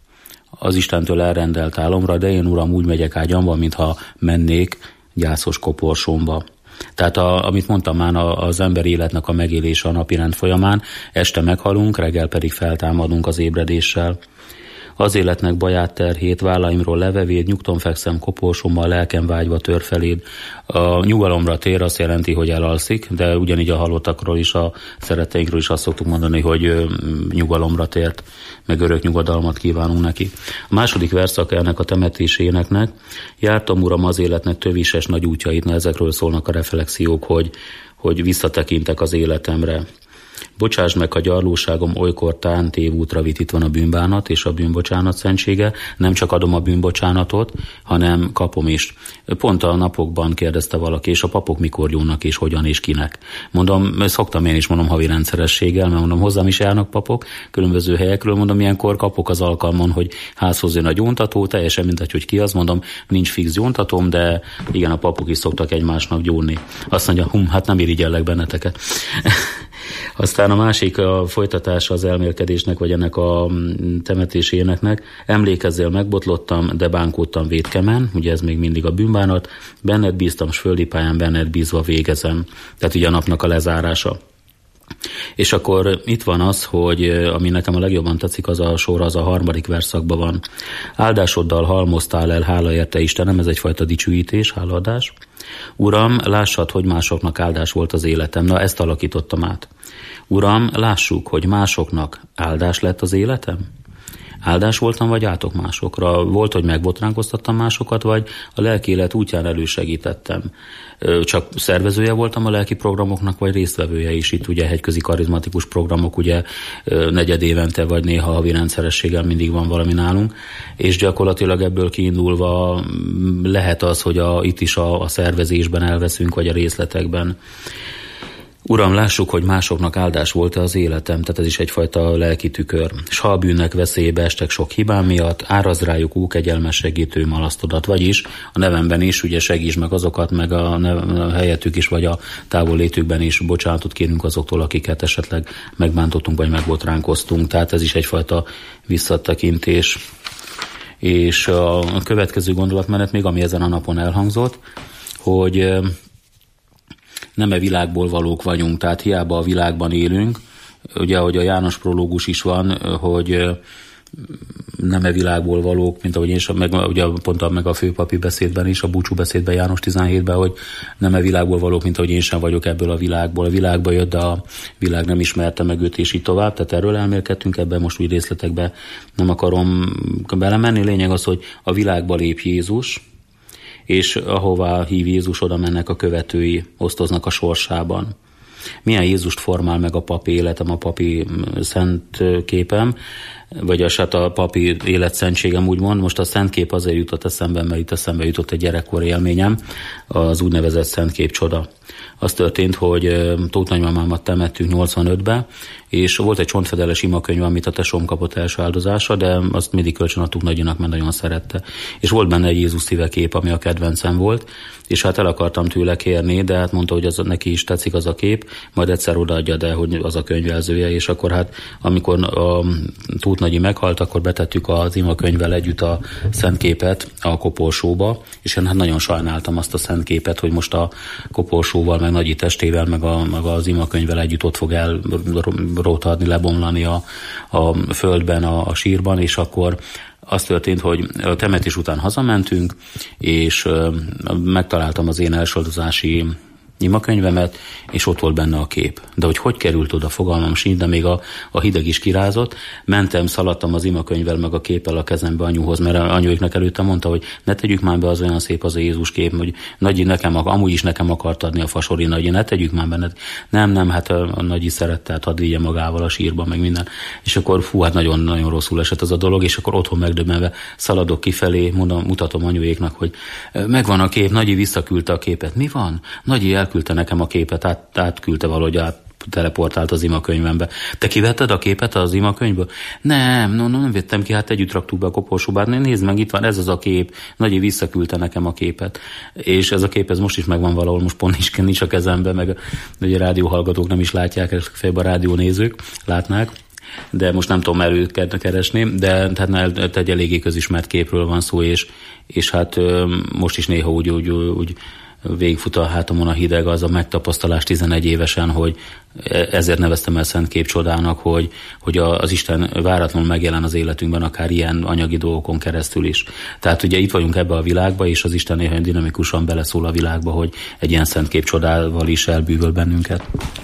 S5: az Istentől elrendelt álomra, de én, Uram, úgy megyek ágyamban, mintha mennék gyászos koporsómba. Tehát a, amit mondtam már, az ember életnek a megélése a napirend folyamán, este meghalunk, reggel pedig feltámadunk az ébredéssel. Az életnek baját terhét, vállaimról levevéd, nyugton fekszem koporsommal, lelkem vágyva tör feléd. A nyugalomra tér azt jelenti, hogy elalszik, de ugyanígy a halottakról is, a szeretteinkről is azt szoktuk mondani, hogy nyugalomra tért, meg örök nyugodalmat kívánunk neki. A második verszak ennek a temetéséneknek: jártam, uram, az életnek tövises nagy útjait, na ezekről szólnak a reflexiók, hogy, hogy visszatekintek az életemre. Bocsáss meg, a gyarlóságom olykor tán tévútra vitt, itt van a bűnbánat és a bűnbocsánat szentsége. Nem csak adom a bűnbocsánatot, hanem kapom is. Pont a napokban kérdezte valaki, és a papok mikor jönnek, és hogyan, és kinek. Mondom, szoktam én is, mondom, havi rendszerességgel, mert mondom, hozzám is járnak papok, különböző helyekről, mondom, ilyenkor kapok az alkalmon, hogy házhoz jön a gyóntató, teljesen mindegy, hogy ki az, mondom, nincs fix gyóntatóm, de igen, a papok is szoktak egymásnak gyónni. Azt mondja, hum, hát nem irigyellek benneteket. Aztán a másik a folytatása az elmélkedésnek, vagy ennek a temetéséneknek: emlékezzél, megbotlottam, de bánkódtam vétkemen, ugye ez még mindig a bűnbánat, benned bíztam, s földi pályán benned bízva végezem. Tehát ugye a napnak a lezárása. És akkor itt van az, hogy ami nekem a legjobban tetszik, az a sor, az a harmadik verszakban van. Áldásoddal halmoztál el, hála érte Istenem, ez egyfajta dicsőítés, hálaadás. Uram, lássad, hogy másoknak áldás volt az életem. Na, ezt alakítottam át. Uram, lássuk, hogy másoknak áldás lett az életem? Áldás voltam, vagy átok másokra? Volt, hogy megbotránkoztattam másokat, vagy a lelki élet útján elősegítettem? Csak szervezője voltam a lelki programoknak, vagy résztvevője is? Itt ugye hegyközi karizmatikus programok, ugye negyed évente, vagy néha havi rendszerességgel mindig van valami nálunk, és gyakorlatilag ebből kiindulva lehet az, hogy a, itt is a, a szervezésben elveszünk, vagy a részletekben. Uram, lássuk, hogy másoknak áldás volt-e az életem, tehát ez is egyfajta lelki tükör. S ha a bűnnek veszélybe estek sok hibám miatt, árazd rájuk ó kegyelmes segítő malasztodat. Vagyis a nevemben is ugye segíts meg azokat, meg a, a helyettük is, vagy a távollétükben is bocsánatot kérünk azoktól, akiket esetleg megbántottunk, vagy megbotránkoztunk. Tehát ez is egyfajta visszatekintés. És a következő gondolatmenet még, ami ezen a napon elhangzott, hogy nem-e világból valók vagyunk, tehát hiába a világban élünk, ugye, ahogy a János prológus is van, hogy nem-e világból valók, mint ahogy én is, meg, ugye pont meg a főpapi beszédben is, a búcsú beszédben János tizenhétben, hogy nem-e világból valók, mint ahogy én sem vagyok ebből a világból. A világba jött, de a világ nem ismerte meg őt, és így tovább. Tehát erről elmélkedtünk, ebben most úgy részletekbe nem akarom belemenni. Lényeg az, hogy a világba lép Jézus, és ahová hív Jézus, oda mennek a követői, osztoznak a sorsában. Milyen Jézust formál meg a papi életem, a papi szent képem, vagy a, hát a papi életszentségem úgymond. Most a szent kép azért jutott eszembe, mert itt eszembe jutott egy gyerekkori élményem, az úgynevezett szent kép csoda. Az történt, hogy Tóth nagymamámat temettük nyolcvanötben, és volt egy csontfedeles imakönyv, amit a tesóm kapott első áldozása, de azt mindig kölcsön adtuk nagyinak, mert nagyon szerette. És volt benne egy Jézus szíve kép, ami a kedvencem volt, és hát el akartam tőle kérni, de hát mondta, hogy az, neki is tetszik az a kép, majd egyszer odaadja, de hogy az a könyvelzője, és akkor hát amikor a Tóth nagyi meghalt, akkor betettük az imakönyvvel együtt a szentképet a koporsóba, és én hát nagyon sajnáltam azt a szentképet, hogy most a koporsóval, meg nagyi testével, meg, a, meg az imakönyvvel együtt ott fog elrótadni, lebomlani a, a földben, a, a sírban, és akkor az történt, hogy a temetés után hazamentünk, és megtaláltam az én elsöldozási imakönyvemet, és ott volt benne a kép. De hogy hogy került oda, fogalmam sincs, de még a, a hideg is kirázott. Mentem, szaladtam az imakönyvvel, meg a képpel a kezembe anyuhoz, mert anyuéknek előtte mondta, hogy ne tegyük már be, az olyan szép az a Jézus kép, hogy Nagyi nekem, amúgy is nekem akart adni a fasori Nagyi, ne tegyük már benne. Nem, nem, hát a, a Nagyi szerette, hát hadd vigye magával a sírba, meg minden. És akkor fú, hát nagyon-nagyon rosszul esett az a dolog, és akkor otthon megdöbbenve szaladok kifelé, mondom, mutatom anyuéknak, hogy megvan a kép, Nagyi visszaküldte a képet. Mi van? Nagyi elküldte nekem a képet, át, átküldte valahogy, át teleportált az imakönyvembe. Te kivetted a képet az imakönyvből? Nem, no, no, nem vettem ki, hát együtt raktuk be a koporsóba. Nézd meg, itt van, ez az a kép. Nagyi visszaküldte nekem a képet. És ez a kép, ez most is megvan valahol, most pont is nincs a kezembe, meg ugye a rádióhallgatók nem is látják, fejben a rádiónézők látnák. De most nem tudom előtt keresni, de tehát egy eléggé közismert képről van szó, és, és hát most is néha úgy, úgy, úgy végigfut a hátamon a hideg, az a megtapasztalás tizenegy évesen, hogy ezért neveztem el Szent Képcsodának, hogy, hogy az Isten váratlanul megjelen az életünkben, akár ilyen anyagi dolgokon keresztül is. Tehát ugye itt vagyunk ebbe a világba, és az Isten néha dinamikusan beleszól a világba, hogy egy ilyen Szent Képcsodával is elbűvöl bennünket.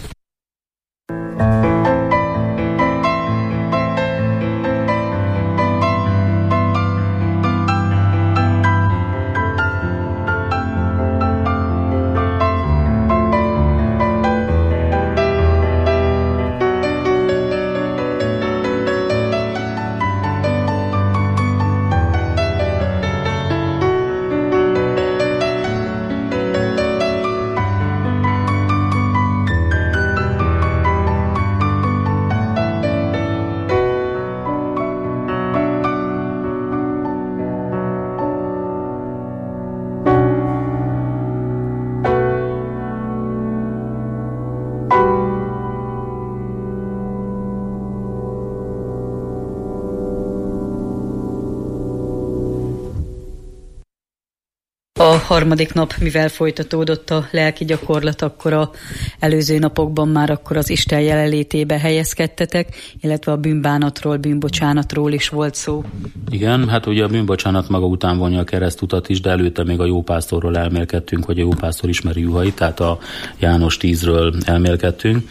S1: A harmadik nap, mivel folytatódott a lelki gyakorlat, akkor a előző napokban már akkor az Isten jelenlétébe helyezkedtetek, illetve a bűnbánatról, bűnbocsánatról is volt szó.
S5: Igen, hát ugye a bűnbocsánat maga után vonja a keresztutat is, de előtte még a jópásztorról elmélkedtünk, hogy a jópásztor ismeri juhait, tehát a János tízről elmélkedtünk.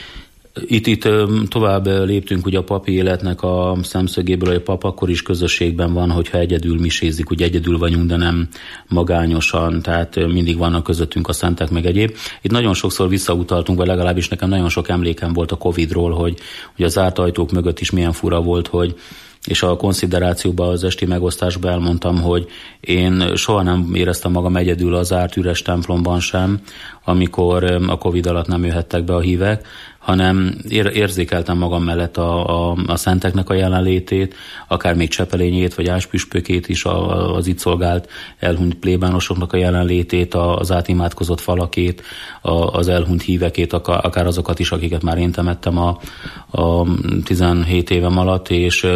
S5: Itt, itt tovább léptünk ugye a papi életnek a szemszögéből, hogy a pap akkor is közösségben van, hogyha egyedül misézik, ugye egyedül vagyunk, de nem magányosan, tehát mindig vannak közöttünk a szentek meg egyéb. Itt nagyon sokszor visszautaltunk, vagy legalábbis nekem nagyon sok emlékem volt a Covidról, hogy, hogy az zárt ajtók mögött is milyen fura volt, hogy és a konsziderációban, az esti megosztásban elmondtam, hogy én soha nem éreztem magam egyedül az zárt üres templomban sem, amikor a Covid alatt nem jöhettek be a hívek, hanem érzékeltem magam mellett a, a, a szenteknek a jelenlétét, akár még Csepelényét, vagy Áspüspökét is, a, az itt szolgált elhunyt plébánosoknak a jelenlétét, az átimádkozott falakét, a, az elhunyt hívekét, akár azokat is, akiket már én temettem a, a tizenhét évem alatt, és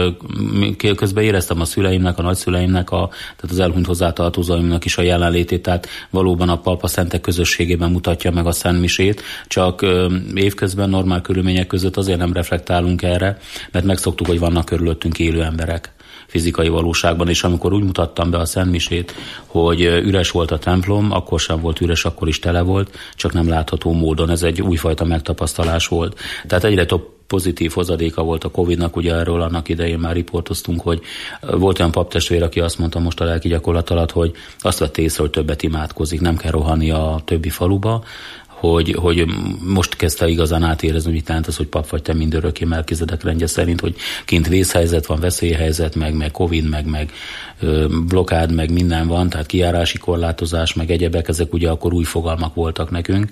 S5: közben éreztem a szüleimnek, a nagyszüleimnek, a, tehát az elhunyt hozzátartozóimnak is a jelenlétét, tehát valóban a pap a szentek közösségében mutatja meg a szentmisét, csak évközben normál körülmények között azért nem reflektálunk erre, mert megszoktuk, hogy vannak körülöttünk élő emberek fizikai valóságban, és amikor úgy mutattam be a szentmisét, hogy üres volt a templom, akkor sem volt üres, akkor is tele volt, csak nem látható módon. Ez egy újfajta megtapasztalás volt. Tehát egyre több pozitív hozadéka volt a Covidnak, ugye erről annak idején már riportoztunk, hogy volt olyan paptestvér, aki azt mondta most a lelki gyakorlat alatt, hogy azt vett észre, hogy többet imádkozik, nem kell rohanni a többi faluba, hogy, hogy most kezdte igazán átérezni, hogy itt jelent az, hogy pap vagy te mindörökké Melkizedek rendje szerint, hogy kint vészhelyzet van, veszélyhelyzet, meg, meg Covid, meg, meg blokkád, meg minden van, tehát kijárási korlátozás, meg egyebek, ezek ugye akkor új fogalmak voltak nekünk,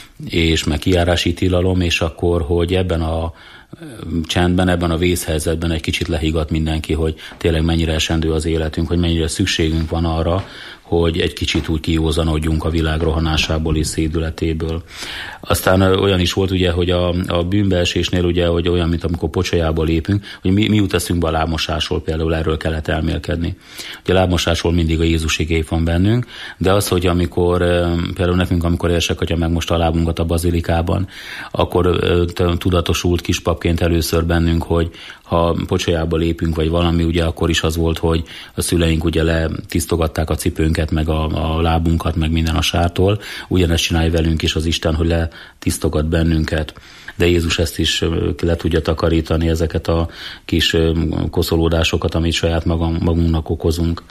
S5: és meg kijárási tilalom, és akkor, hogy ebben a csendben, ebben a vészhelyzetben egy kicsit lehiggadt mindenki, hogy tényleg mennyire esendő az életünk, hogy mennyire szükségünk van arra, hogy egy kicsit úgy kiózanodjunk a világ rohanásából és szédületéből. Aztán olyan is volt ugye, hogy a, a bűnbeesésnél ugye, hogy olyan, mint amikor pocsajába lépünk, hogy mi, mi jut eszünkbe a lábmosásról, például erről kellett elmélkedni. Ugye a lábmosásról mindig a Jézus igény van bennünk, de az, hogy amikor, például nekünk, amikor érsek megmosta a lábunkat a bazilikában, akkor tudatosult kispapként először bennünk, hogy ha pocsajába lépünk, vagy valami, ugye akkor is az volt, hogy a szüleink ugye letisztogatták a cipőnket, meg a, a lábunkat, meg minden a sártól. Ugyanezt csinálja velünk is az Isten, hogy letisztogat bennünket. De Jézus ezt is le tudja takarítani, ezeket a kis koszolódásokat, amit saját magam, magunknak okozunk.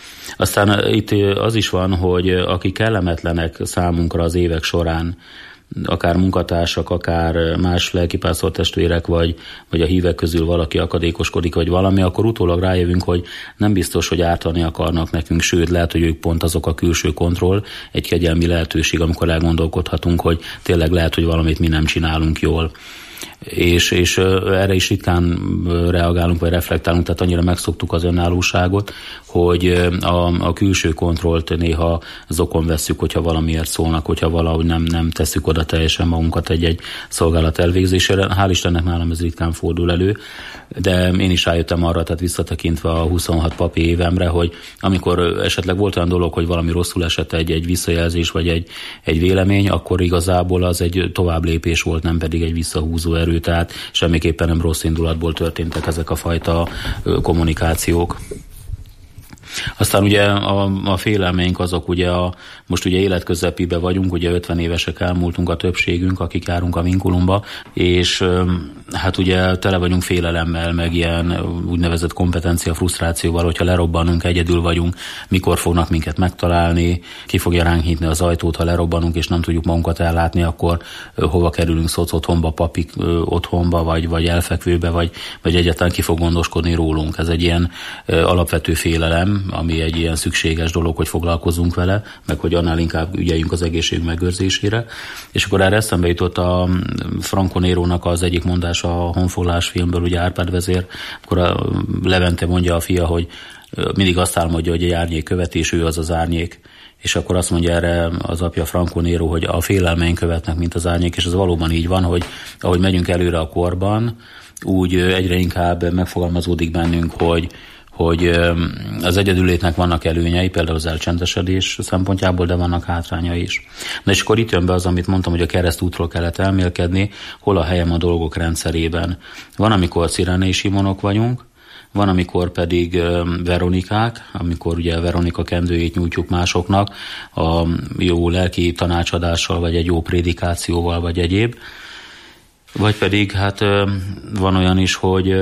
S5: Aztán itt az is van, hogy akik kellemetlenek számunkra az évek során, akár munkatársak, akár más lelkipásztor testvérek, vagy, vagy a hívek közül valaki akadékoskodik, vagy valami, akkor utólag rájövünk, hogy nem biztos, hogy ártani akarnak nekünk, sőt, lehet, hogy ők pont azok a külső kontroll, egy kegyelmi lehetőség, amikor elgondolkodhatunk, hogy tényleg lehet, hogy valamit mi nem csinálunk jól. és, és erre is ritkán reagálunk, vagy reflektálunk, tehát annyira megszoktuk az önállóságot, hogy a, a külső kontrollt néha zokon vesszük, hogyha valamiért szólnak, hogyha valahogy nem, nem tesszük oda teljesen magunkat egy-egy szolgálat elvégzésére. Hál' Istennek nálam ez ritkán fordul elő, de én is rájöttem arra, tehát visszatekintve a huszonhat papi évemre, hogy amikor esetleg volt olyan dolog, hogy valami rosszul esett, egy, egy visszajelzés, vagy egy, egy vélemény, akkor igazából az egy tovább lépés volt, nem pedig egy visszahúzó erő, tehát semmiképpen nem rossz indulatból történtek ezek a fajta kommunikációk. Aztán ugye a, a félelmeink azok ugye a, most ugye életközepibe vagyunk, ugye ötven évesek elmúltunk a többségünk, akik járunk a Vinkulumba, és hát ugye tele vagyunk félelemmel, meg ilyen úgynevezett kompetencia frusztrációval, hogyha lerobbanunk, egyedül vagyunk, mikor fognak minket megtalálni, ki fogja ránk nyitni az ajtót, ha lerobbanunk, és nem tudjuk magunkat ellátni, akkor hova kerülünk, szoc otthonba, papik otthonba, vagy, vagy elfekvőbe, vagy, vagy egyáltalán ki fog gondoskodni rólunk. Ez egy ilyen alapvető félelem, ami egy ilyen szükséges dolog, hogy foglalkozunk vele, meg hogy annál inkább ügyeljünk az egészség megőrzésére. És akkor erre eszembe jutott a Franco Nérónak az egyik mondása a Honfoglalás filmből, ugye Árpád vezér, akkor a Levente mondja a fia, hogy mindig azt álmodja, hogy egy árnyék követi, és ő az az árnyék. És akkor azt mondja erre az apja Franco Néró, hogy a félelmeink követnek, mint az árnyék, és ez valóban így van, hogy ahogy megyünk előre a korban, úgy egyre inkább megfogalmazódik bennünk, hogy hogy az egyedüllétnek vannak előnyei, például az elcsendesedés szempontjából, de vannak hátrányai is. Na és akkor itt jön be az, amit mondtam, hogy a keresztútról kellett elmélkedni, hol a helyem a dolgok rendszerében. Van, amikor Szirenei Simonok vagyunk, van, amikor pedig Veronikák, amikor ugye Veronika kendőjét nyújtjuk másoknak, a jó lelki tanácsadással, vagy egy jó prédikációval, vagy egyéb. Vagy pedig hát van olyan is, hogy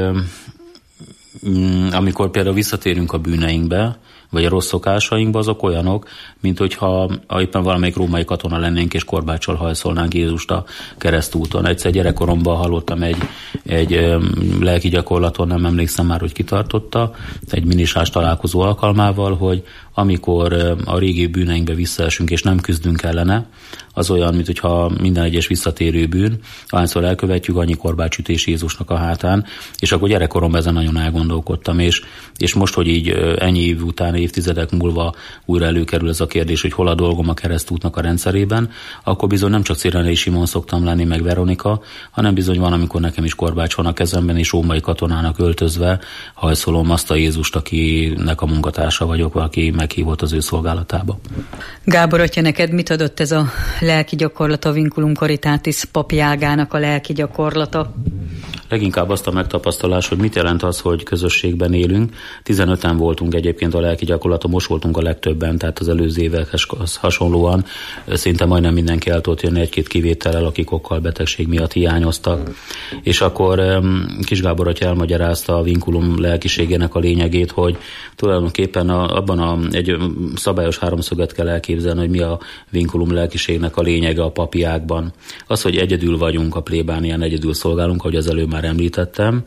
S5: amikor például visszatérünk a bűneinkbe, vagy a rossz szokásainkba, azok olyanok, mint hogyha éppen valamelyik római katona lennénk, és korbáccsal hajszolnánk Jézust a keresztúton. Egyszer gyerekkoromban hallottam egy, egy lelki gyakorlaton, nem emlékszem már, hogy kitartotta, egy minisás találkozó alkalmával, hogy amikor a régi bűneinkbe visszaesünk, és nem küzdünk ellene, az olyan, mint hogyha minden egyes visszatérő bűn, ahányszor elkövetjük, annyi korbácsütés Jézusnak a hátán, és akkor gyerekkoromban ezen nagyon elgondolkodtam, és, és most, hogy így ennyi év után, évtizedek múlva újra előkerül ez a kérdés, hogy hol a dolgom a keresztútnak a rendszerében, akkor bizony nem csak Szirenei Simon szoktam lenni, meg Veronika, hanem bizony van, amikor nekem is korbács van a kezemben, és római katonának öltözve hajszolom azt a Jézust, akinek a munkatársa vagyok, aki meghívott az ő szolgálatába.
S1: Gábor atya, neked mit adott ez a lelki gyakorlat, a Vinculum Caritatis papi ágának a lelki gyakorlata?
S5: Leginkább azt a megtapasztalás, hogy mit jelent az, hogy közösségben élünk. tizenöten voltunk egyébként a lelki gyakorlaton, most voltunk a legtöbben, tehát az előző évekhez hasonlóan szinte majdnem mindenki el tudott jönni egy-két kivétellel, akik okkal betegség miatt hiányoztak. És akkor Kis Gábor atya elmagyarázta a Vinculum lelkiségének a lényegét, hogy tulajdonképpen a, abban a, egy szabályos háromszöget kell elképzelni, hogy mi a Vinculum lelkiségnek a lényege a papi ágban. Az, hogy egyedül vagyunk a plébánián, egyedül szolgálunk, ahogy az előbb már említettem,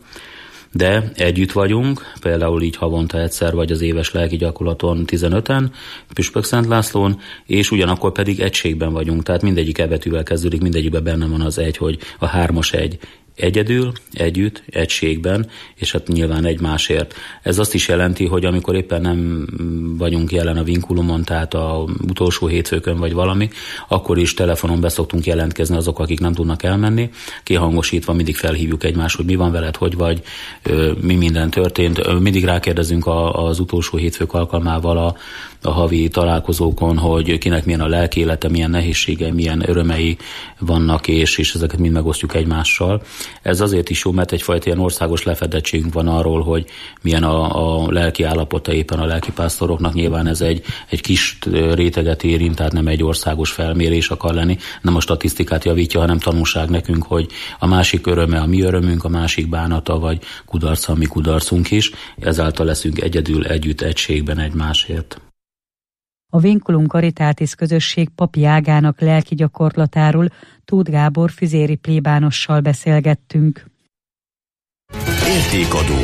S5: de együtt vagyunk, például így havonta egyszer, vagy az éves lelki gyakorlaton tizenöten, Püspök Szent Lászlón, és ugyanakkor pedig egységben vagyunk, tehát mindegyik ebetűvel kezdődik, mindegyikben benne van az egy, hogy a hármas egy. Egyedül, együtt, egységben, és hát nyilván egymásért. Ez azt is jelenti, hogy amikor éppen nem vagyunk jelen a Vinculumon, tehát a utolsó hétfőkön vagy valami, akkor is telefonon beszoktunk jelentkezni azok, akik nem tudnak elmenni. Kihangosítva mindig felhívjuk egymást, hogy mi van veled, hogy vagy, mi minden történt. Mindig rákérdezünk az utolsó hétfők alkalmával a, a havi találkozókon, hogy kinek milyen a lelki élete, milyen nehézségei, milyen örömei vannak, és, és ezeket mind megosztjuk egymással. Ez azért is jó, mert egyfajta ilyen országos lefedettségünk van arról, hogy milyen a, a lelki állapota éppen a lelkipásztoroknak. Nyilván ez egy, egy kis réteget érint, tehát nem egy országos felmérés akar lenni, nem a statisztikát javítja, hanem tanulság nekünk, hogy a másik öröme a mi örömünk, a másik bánata vagy kudarca a mi kudarcunk is. Ezáltal leszünk egyedül, együtt, egységben egymásért.
S1: A Vinculum Caritatis közösség papi ágának lelki gyakorlatáról Tóth Gábor füzéri plébánossal beszélgettünk.
S7: Értékadó.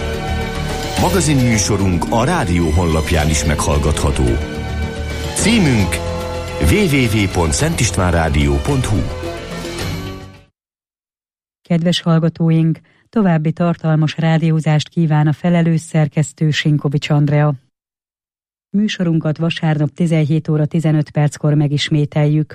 S7: Magazinműsorunk a rádió honlapján is meghallgatható. Címünk double-u double-u double-u pont szentistvánrádió pont hu.
S1: Kedves hallgatóink, további tartalmas rádiózást kíván a felelős szerkesztő Sinkovics Andrea. Műsorunkat vasárnap tizenhét óra tizenöt perckor megismételjük.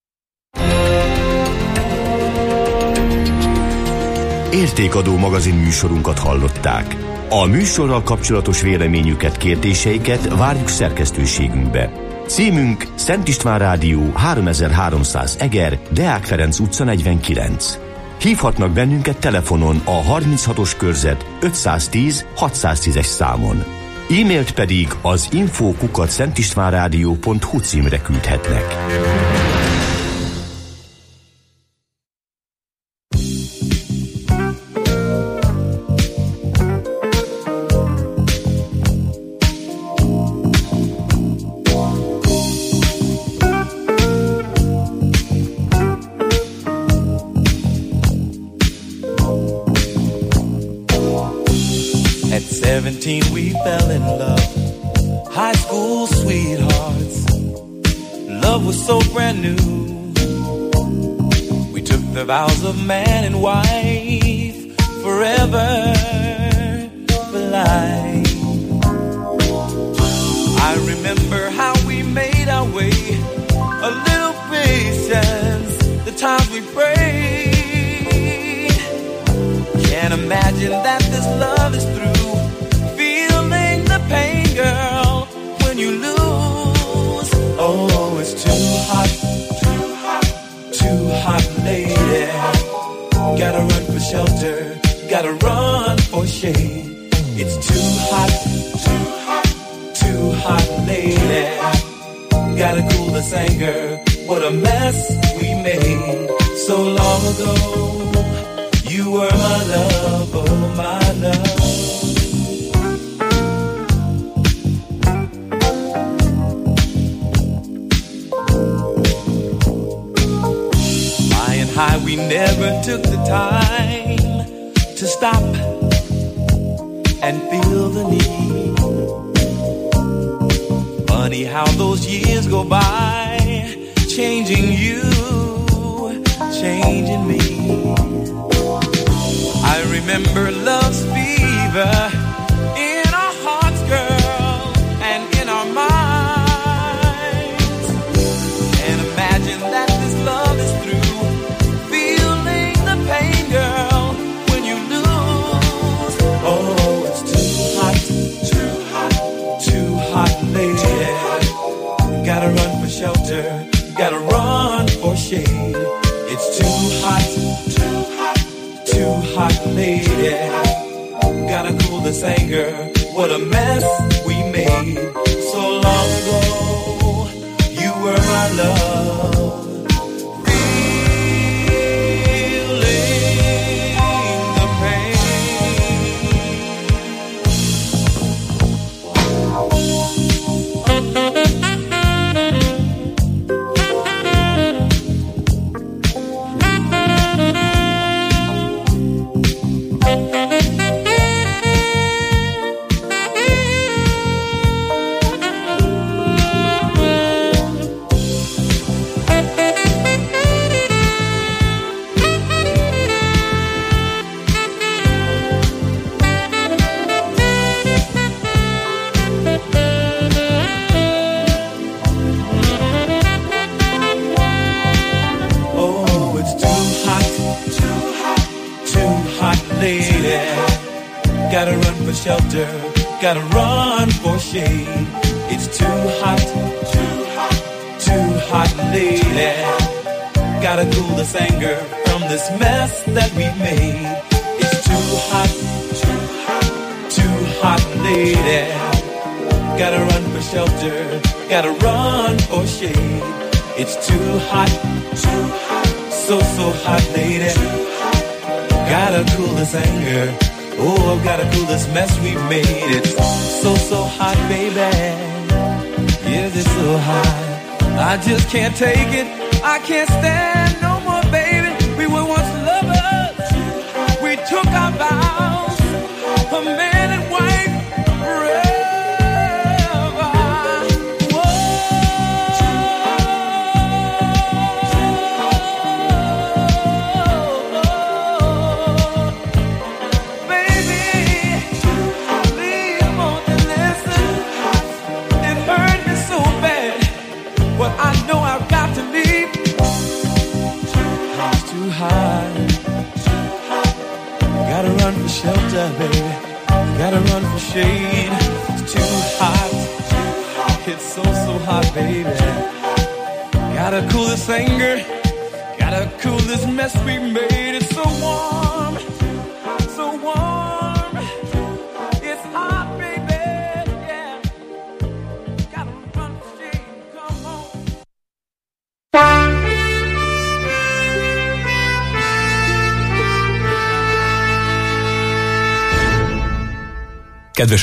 S7: Értékadó magazin műsorunkat hallották. A műsorral kapcsolatos véleményüket, kérdéseiket várjuk szerkesztőségünkbe. Címünk Szent István Rádió háromezer-háromszáz Eger, Deák Ferenc utca negyvenkilenc. Hívhatnak bennünket telefonon a harminchatos körzet ötszáztíz hatszáztízes számon. E-mailt pedig az info kukac szentistvánrádió pont hu címre küldhetnek.
S8: seventeen we fell in love, high school sweethearts. Love was so brand new. We took the vows of man and wife, forever for life. I remember how we made our way, a little patience, the times we prayed. Can't imagine that this love is through. Pain, girl, when you lose. Oh, it's too hot, too hot, too hot, lady. Gotta run for shelter, gotta run for shade. It's too hot, too hot, too hot, lady. Gotta cool this anger, what a mess we made so long ago. You were my love, oh my love. High, we never took the time to stop and feel the need. Funny how those years go by, changing you, changing me. I remember love's fever in our hearts, girl, and in our minds. And imagine that this love is through. Girl, when you lose, oh, it's too hot, too hot, too hot, lady. Gotta run for shelter, gotta run for shade. It's too hot, too hot, too hot, lady. Gotta cool this anger, what a mess we made so long ago. You were my love. Gotta run for shelter, gotta run for shade. It's too hot, too hot, too hot, lady. Gotta cool this anger from this mess that we made. It's too hot, too hot, too hot, lady. Gotta run for shelter, gotta run for shade. It's too hot, too hot, so, so hot, lady. Gotta cool this anger. Oh, I've gotta cool this mess we made. It's so, so hot, baby. Yes, it's so hot. I just can't take it. I can't stand no more, baby. We were once lovers. We took our vows, a man and wife forever. Whoa. shelter, baby. Gotta run for shade. It's too hot. It's so, so hot, baby. Gotta cool this anger. Gotta cool this mess we made. It's so warm. So warm. It's hot, baby. Yeah. Gotta run for shade. Come on.
S2: Kedves